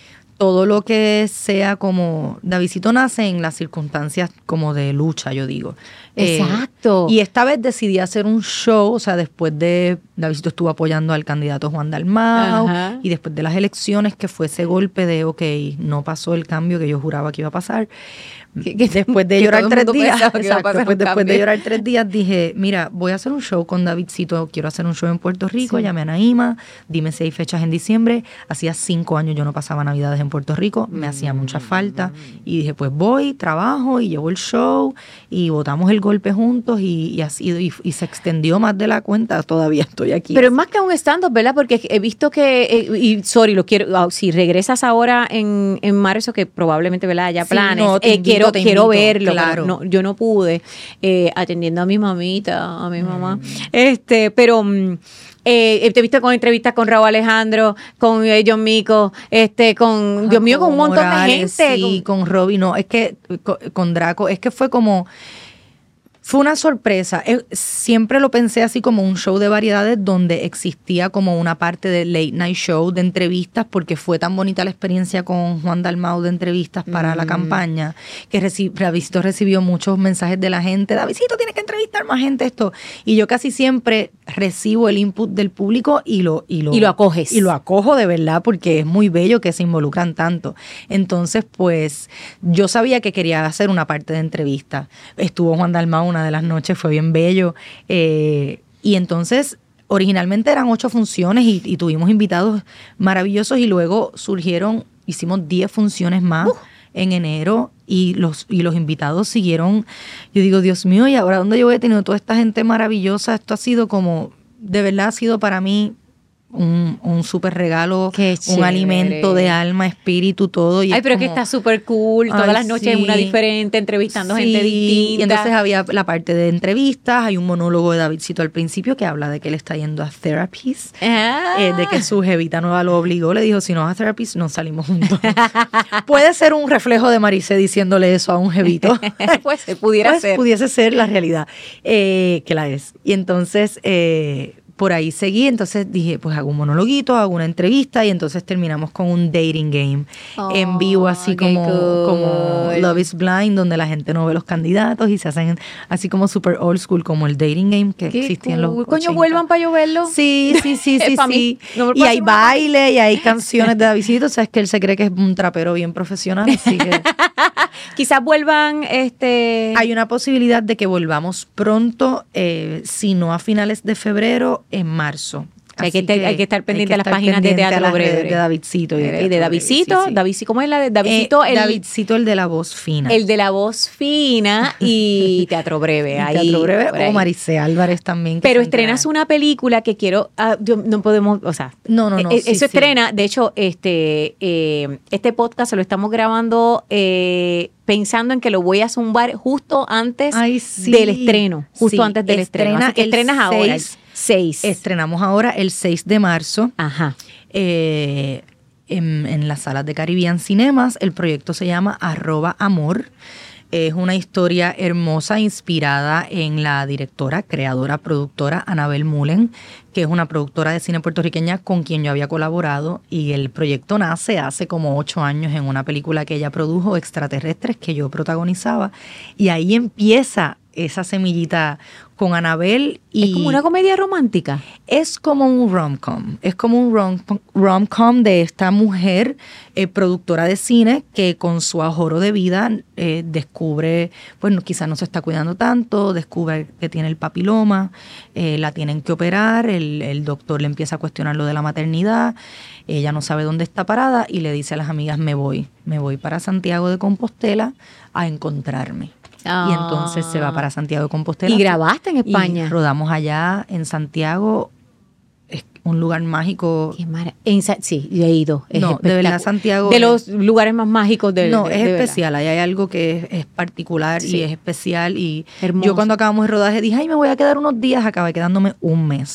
sea como... Davidito nace en las circunstancias como de lucha, yo digo. Exacto. Y esta vez decidí hacer un show, o sea, después de... Davidito estuvo apoyando al candidato Juan Dalmau, y después de las elecciones, que fue ese golpe de, no pasó el cambio que yo juraba que iba a pasar. Después de llorar 3 días, después de llorar 3 días, dije, mira, voy a hacer un show con Davidito, quiero hacer un show en Puerto Rico, llamé a Naima, dime si hay fechas en diciembre. Hacía 5 años yo no pasaba Navidades en Puerto Rico, me hacía mucha falta, y dije, pues voy, trabajo, y llevo el show, y botamos el golpe juntos, y así, y se extendió más de la cuenta, todavía estoy aquí. Pero es más que un stand-up, ¿verdad? Porque he visto que, lo quiero, si regresas ahora en marzo, que probablemente, ¿verdad?, haya planes, quiero verlo, claro. No, yo no pude, atendiendo a mi mamita, a mi mamá, pero... te he visto con entrevistas con Raúl Alejandro, con John Mico, con Dios mío, con un montón de gente. Sí, con Robbie, no, es que con Draco, es que fue como... Fue una sorpresa. Siempre lo pensé así como un show de variedades donde existía como una parte de late night show de entrevistas, porque fue tan bonita la experiencia con Juan Dalmau de entrevistas para la campaña, que Davidcito recibió muchos mensajes de la gente: Davidcito, tienes que entrevistar más gente, esto. Y yo casi siempre recibo el input del público y lo acoges. Y lo acojo de verdad, porque es muy bello que se involucran tanto. Entonces, pues, yo sabía que quería hacer una parte de entrevista. Estuvo Juan Dalmau una de las noches, fue bien bello. Y entonces, originalmente eran 8 funciones y tuvimos invitados maravillosos, y luego hicimos 10 funciones más en enero, y los invitados siguieron. Yo digo, Dios mío, ¿y ahora dónde yo he tenido toda esta gente maravillosa? Esto ha sido como, de verdad ha sido para mí un súper regalo, un alimento de alma, espíritu, todo. Y pero es que está súper cool, todas las noches una diferente, entrevistando gente distinta. Y entonces había la parte de entrevistas, hay un monólogo de Davidcito al principio que habla de que él está yendo a therapies, de que su jevita nueva lo obligó, le dijo, si no vas a therapies, no salimos juntos. Puede ser un reflejo de Maricé diciéndole eso a un jevito. Pues pudiera ser. Pudiese ser la realidad, que la es. Y entonces por ahí seguí, entonces dije, pues hago un monologuito, hago una entrevista, y entonces terminamos con un dating game en vivo, así como Love is Blind, donde la gente no ve los candidatos y se hacen así como super old school, como el dating game que existía en los 80. Coño, vuelvan para yo verlo. Sí. No, y hay baile y hay canciones de Davidcito, o sea, es que él se cree que es un trapero bien profesional, así que quizás vuelvan. Hay una posibilidad de que volvamos pronto, si no a finales de febrero, en marzo. Hay que estar pendiente de las páginas de Teatro Breve. De Davidcito. Y de Davidcito. Sí. Davidcito, ¿cómo es la de Davidcito? Davidcito, el de la voz fina. El de la voz fina y Teatro Breve. Teatro Breve o Maricé Álvarez también. Pero estrenas una película que quiero... no podemos... O sea... No. Eso estrena. De hecho, este podcast se lo estamos grabando pensando en que lo voy a zumbar justo antes del estreno. Justo antes del estreno. Así que estrenas ahora. 6. Estrenamos ahora el 6 de marzo. Ajá. En las salas de Caribbean Cinemas. El proyecto se llama @amor. Es una historia hermosa inspirada en la directora, creadora, productora Anabel Mullen, que es una productora de cine puertorriqueña con quien yo había colaborado, y el proyecto nace hace como 8 años en una película que ella produjo, Extraterrestres, que yo protagonizaba, y ahí empieza esa semillita con Anabel. Y es como una comedia romántica. Es como un rom-com. Es como un rom-com de esta mujer productora de cine que con su ahorro de vida descubre, pues quizás no se está cuidando tanto, descubre que tiene el papiloma, la tienen que operar, el doctor le empieza a cuestionar lo de la maternidad, ella no sabe dónde está parada y le dice a las amigas, me voy para Santiago de Compostela a encontrarme. Y entonces se va para Santiago de Compostela. ¿Y grabaste en España? Y rodamos allá en Santiago. Es un lugar mágico. Sí, yo he ido. No, de verdad, Santiago. De los lugares más mágicos del No, es especial. Ahí hay algo que es particular, sí, y es especial. Y hermoso. Yo cuando acabamos el rodaje dije, me voy a quedar unos días. Acabé quedándome un mes.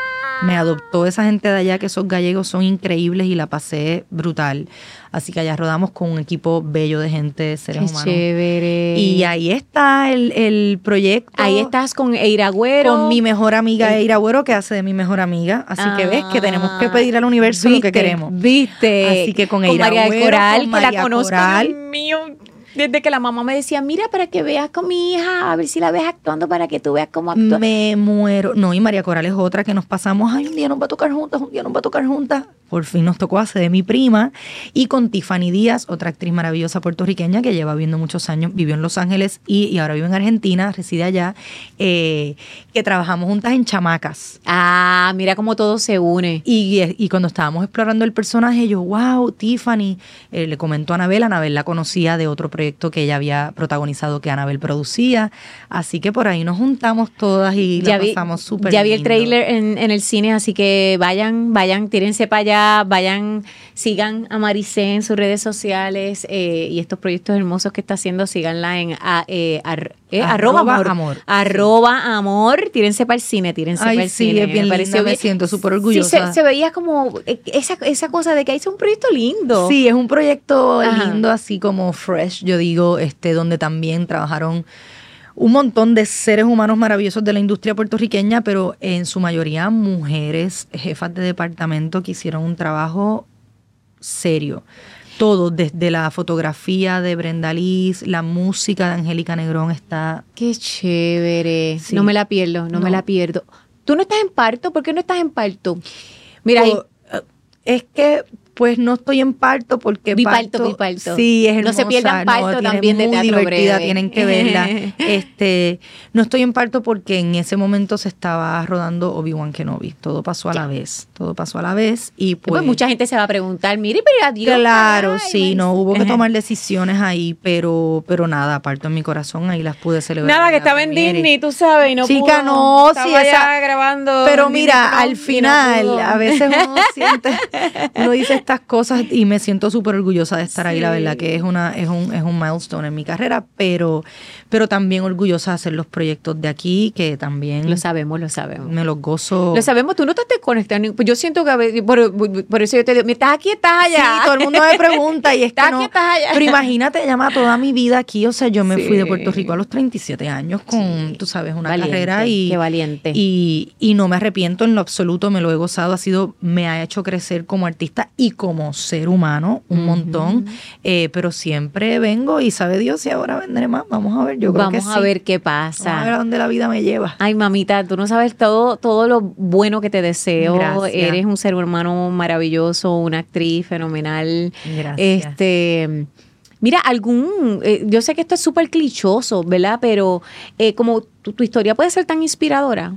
Me adoptó esa gente de allá, que esos gallegos son increíbles, y la pasé brutal. Así que allá rodamos con un equipo bello de gente, seres humanos. Chévere. Y ahí está el proyecto. Ahí estás con Eira Agüero. Con mi mejor amiga Eira Agüero, que hace de mi mejor amiga. Así que ves que tenemos que pedir al universo lo que queremos. ¿Viste? Así que con Eira María Agüero, Coral, con María que la conozco, Coral. Dios mío. Desde que la mamá me decía, mira, para que veas con mi hija, a ver si la ves actuando, para que tú veas cómo actúa. Me muero. No, y María Coral es otra que nos pasamos, un día nos va a tocar juntas. Por fin nos tocó hacer de mi prima. Y con Tiffany Díaz, otra actriz maravillosa puertorriqueña que lleva viviendo muchos años, vivió en Los Ángeles y ahora vive en Argentina, reside allá, que trabajamos juntas en Chamacas. Mira cómo todo se une. Y cuando estábamos explorando el personaje, yo, wow, Tiffany, le comentó a Anabel la conocía de otro proyecto que ella había protagonizado, que Anabel producía, así que por ahí nos juntamos todas y la pasamos súper Ya lindo. vi el tráiler en el cine, así que vayan, tírense para allá, vayan, sigan a Maricé en sus redes sociales, y estos proyectos hermosos que está haciendo, síganla en @amor. @amor, tírense para el cine, Ay, sí, es bien linda, me siento súper orgullosa. Sí, se veía como esa cosa de que hay un proyecto lindo. Sí, es un proyecto lindo, así como fresh, yo digo, donde también trabajaron un montón de seres humanos maravillosos de la industria puertorriqueña, pero en su mayoría mujeres, jefas de departamento que hicieron un trabajo serio. Todo, desde la fotografía de Brenda Liz, la música de Angélica Negrón está... ¡Qué chévere! Sí. No me la pierdo, no me la pierdo. ¿Tú no estás en parto? ¿Por qué no estás en parto? Mira, es que... Pues no estoy en parto porque biparto. Sí, es hermosa. No se pierdan parto también de Teatro Breve. Tienen que verla. No estoy en parto porque en ese momento se estaba rodando Obi-Wan Kenobi. Todo pasó a la vez. Y pues mucha gente se va a preguntar, mire, pero adiós. Claro, sí, no hubo que tomar decisiones ahí, pero nada, parto en mi corazón, ahí las pude celebrar. Nada, que estaba en Disney, tú sabes, y no Chica, pudo. no, estaba sí, esa grabando. Pero mira, al final, a veces uno dice estas cosas y me siento súper orgullosa de estar ahí, la verdad que es un milestone en mi carrera, pero también orgullosa de hacer los proyectos de aquí, que también... Lo sabemos. Me los gozo. Lo sabemos, tú no te conectando. Pues yo siento que a veces, por eso yo te digo, ¿estás aquí, estás allá? Sí, todo el mundo me pregunta y es que no. Aquí, estás allá. Pero imagínate, llama toda mi vida aquí, o sea, yo me fui de Puerto Rico a los 37 años con, tú sabes, una carrera y... Qué valiente. Y no me arrepiento en lo absoluto, me lo he gozado, me ha hecho crecer como artista y como ser humano un montón, pero siempre vengo y sabe Dios si ahora vendré más, vamos a ver, yo creo que sí. Vamos a ver qué pasa. Vamos a ver a dónde la vida me lleva. Ay, mamita, tú no sabes todo lo bueno que te deseo. Gracias. Eres un ser humano maravilloso, una actriz fenomenal. Gracias. Mira, yo sé que esto es súper clichoso, ¿verdad? Pero como tu historia puede ser tan inspiradora.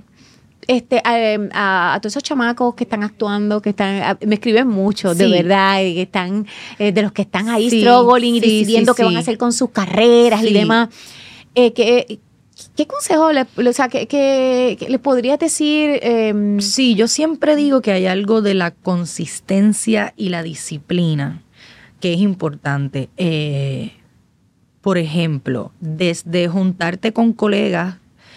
A todos esos chamacos que están actuando, me escriben mucho, de verdad, que están, de los que están ahí struggling y decidiendo qué van a hacer con sus carreras y demás. ¿Qué consejo que le podrías decir? Sí, yo siempre digo que hay algo de la consistencia y la disciplina que es importante. Por ejemplo, desde juntarte con colegas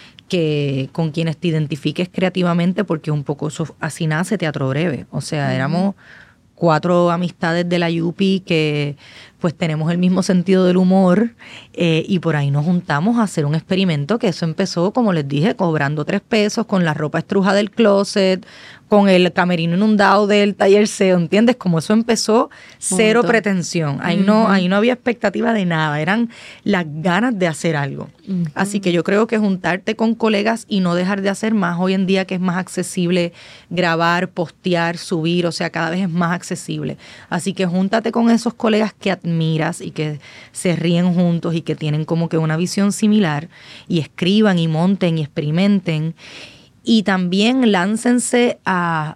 con quienes te identifiques creativamente, porque un poco eso, así nace Teatro Breve. O sea, éramos 4 amistades de la Yupi que pues tenemos el mismo sentido del humor y por ahí nos juntamos a hacer un experimento que eso empezó, como les dije, cobrando 3 pesos, con la ropa estruja del closet, con el camerino inundado del taller SEO, ¿entiendes? Como eso empezó, cero pretensión. Ahí no había expectativa de nada, eran las ganas de hacer algo. Así que yo creo que juntarte con colegas y no dejar de hacer más hoy en día, que es más accesible grabar, postear, subir, o sea, cada vez es más accesible. Así que júntate con esos colegas que admiras y que se ríen juntos y que tienen como que una visión similar y escriban y monten y experimenten. Y también láncense a,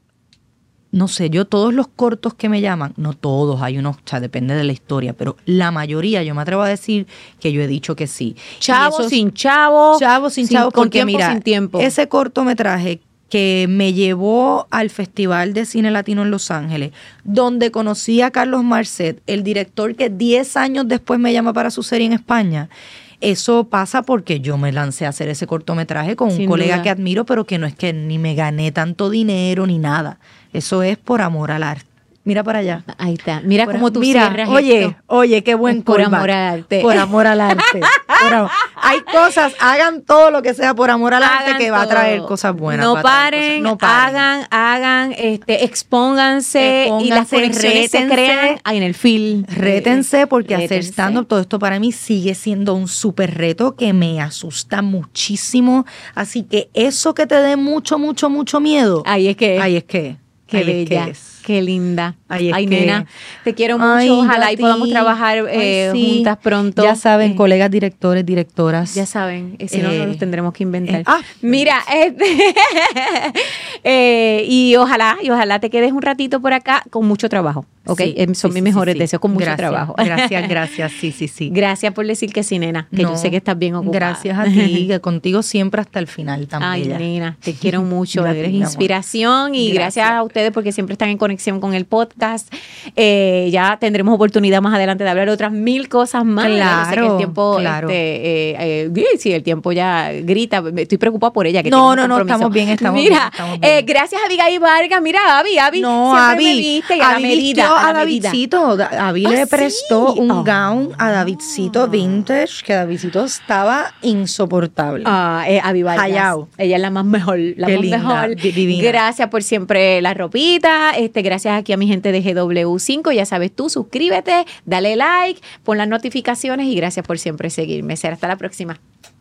no sé, todos los cortos que me llaman, no todos, hay unos, o sea, depende de la historia, pero la mayoría, yo me atrevo a decir que yo he dicho que sí. Chavo, sin chavo. Chavo, sin chavo, porque tiempo, mira, sin tiempo. Ese cortometraje que me llevó al Festival de Cine Latino en Los Ángeles, donde conocí a Carlos Marcet, el director que 10 años después me llama para su serie en España. Eso pasa porque yo me lancé a hacer ese cortometraje con un colega que admiro, pero que no es que ni me gané tanto dinero ni nada. Eso es por amor al arte. Mira para allá. Ahí está. Mira cómo tú cierras esto. Oye, qué buen por amor al arte. Por amor al arte. Hay cosas, hagan todo lo que sea por amor al arte, que va a traer cosas buenas. No paren, hagan, expónganse y las conexiones se crean en el film. Rétense, porque hacer stand-up, todo esto para mí sigue siendo un súper reto que me asusta muchísimo. Así que eso que te dé mucho miedo. Ahí es que. Qué bella. Qué linda. Ay, nena, te quiero mucho. Ojalá y podamos trabajar juntas pronto. Ya saben, colegas directores, directoras. Ya saben, si no, nos los tendremos que inventar. Mira, y ojalá te quedes un ratito por acá con mucho trabajo. Okay, son mis mejores deseos, con mucho trabajo. Gracias, sí. Gracias por decir que sí, nena, que yo sé que estás bien ocupada. Gracias a ti, que contigo siempre hasta el final también. Ay, nena, te quiero mucho, eres inspiración y gracias a ustedes porque siempre están en conexión conexión con el podcast. Ya tendremos oportunidad más adelante de hablar de otras 1000 cosas más. Claro, yo sé que el tiempo, claro. Sí, el tiempo ya grita. Estoy preocupada por ella. Que No, estamos bien, estamos Mira, bien. Gracias a Abigail Vargas. Mira, Abby, no, siempre me viste y a la medida. A Davidcito. Abby le prestó un gown a Davidcito vintage, que Davidcito estaba insoportable. Abby Vargas. Hayao. Ella es la más mejor. La más linda, mejor. divina. Gracias por siempre la ropita. Gracias aquí a mi gente de GW5. Ya sabes tú, suscríbete, dale like, pon las notificaciones y gracias por siempre seguirme. Será hasta la próxima.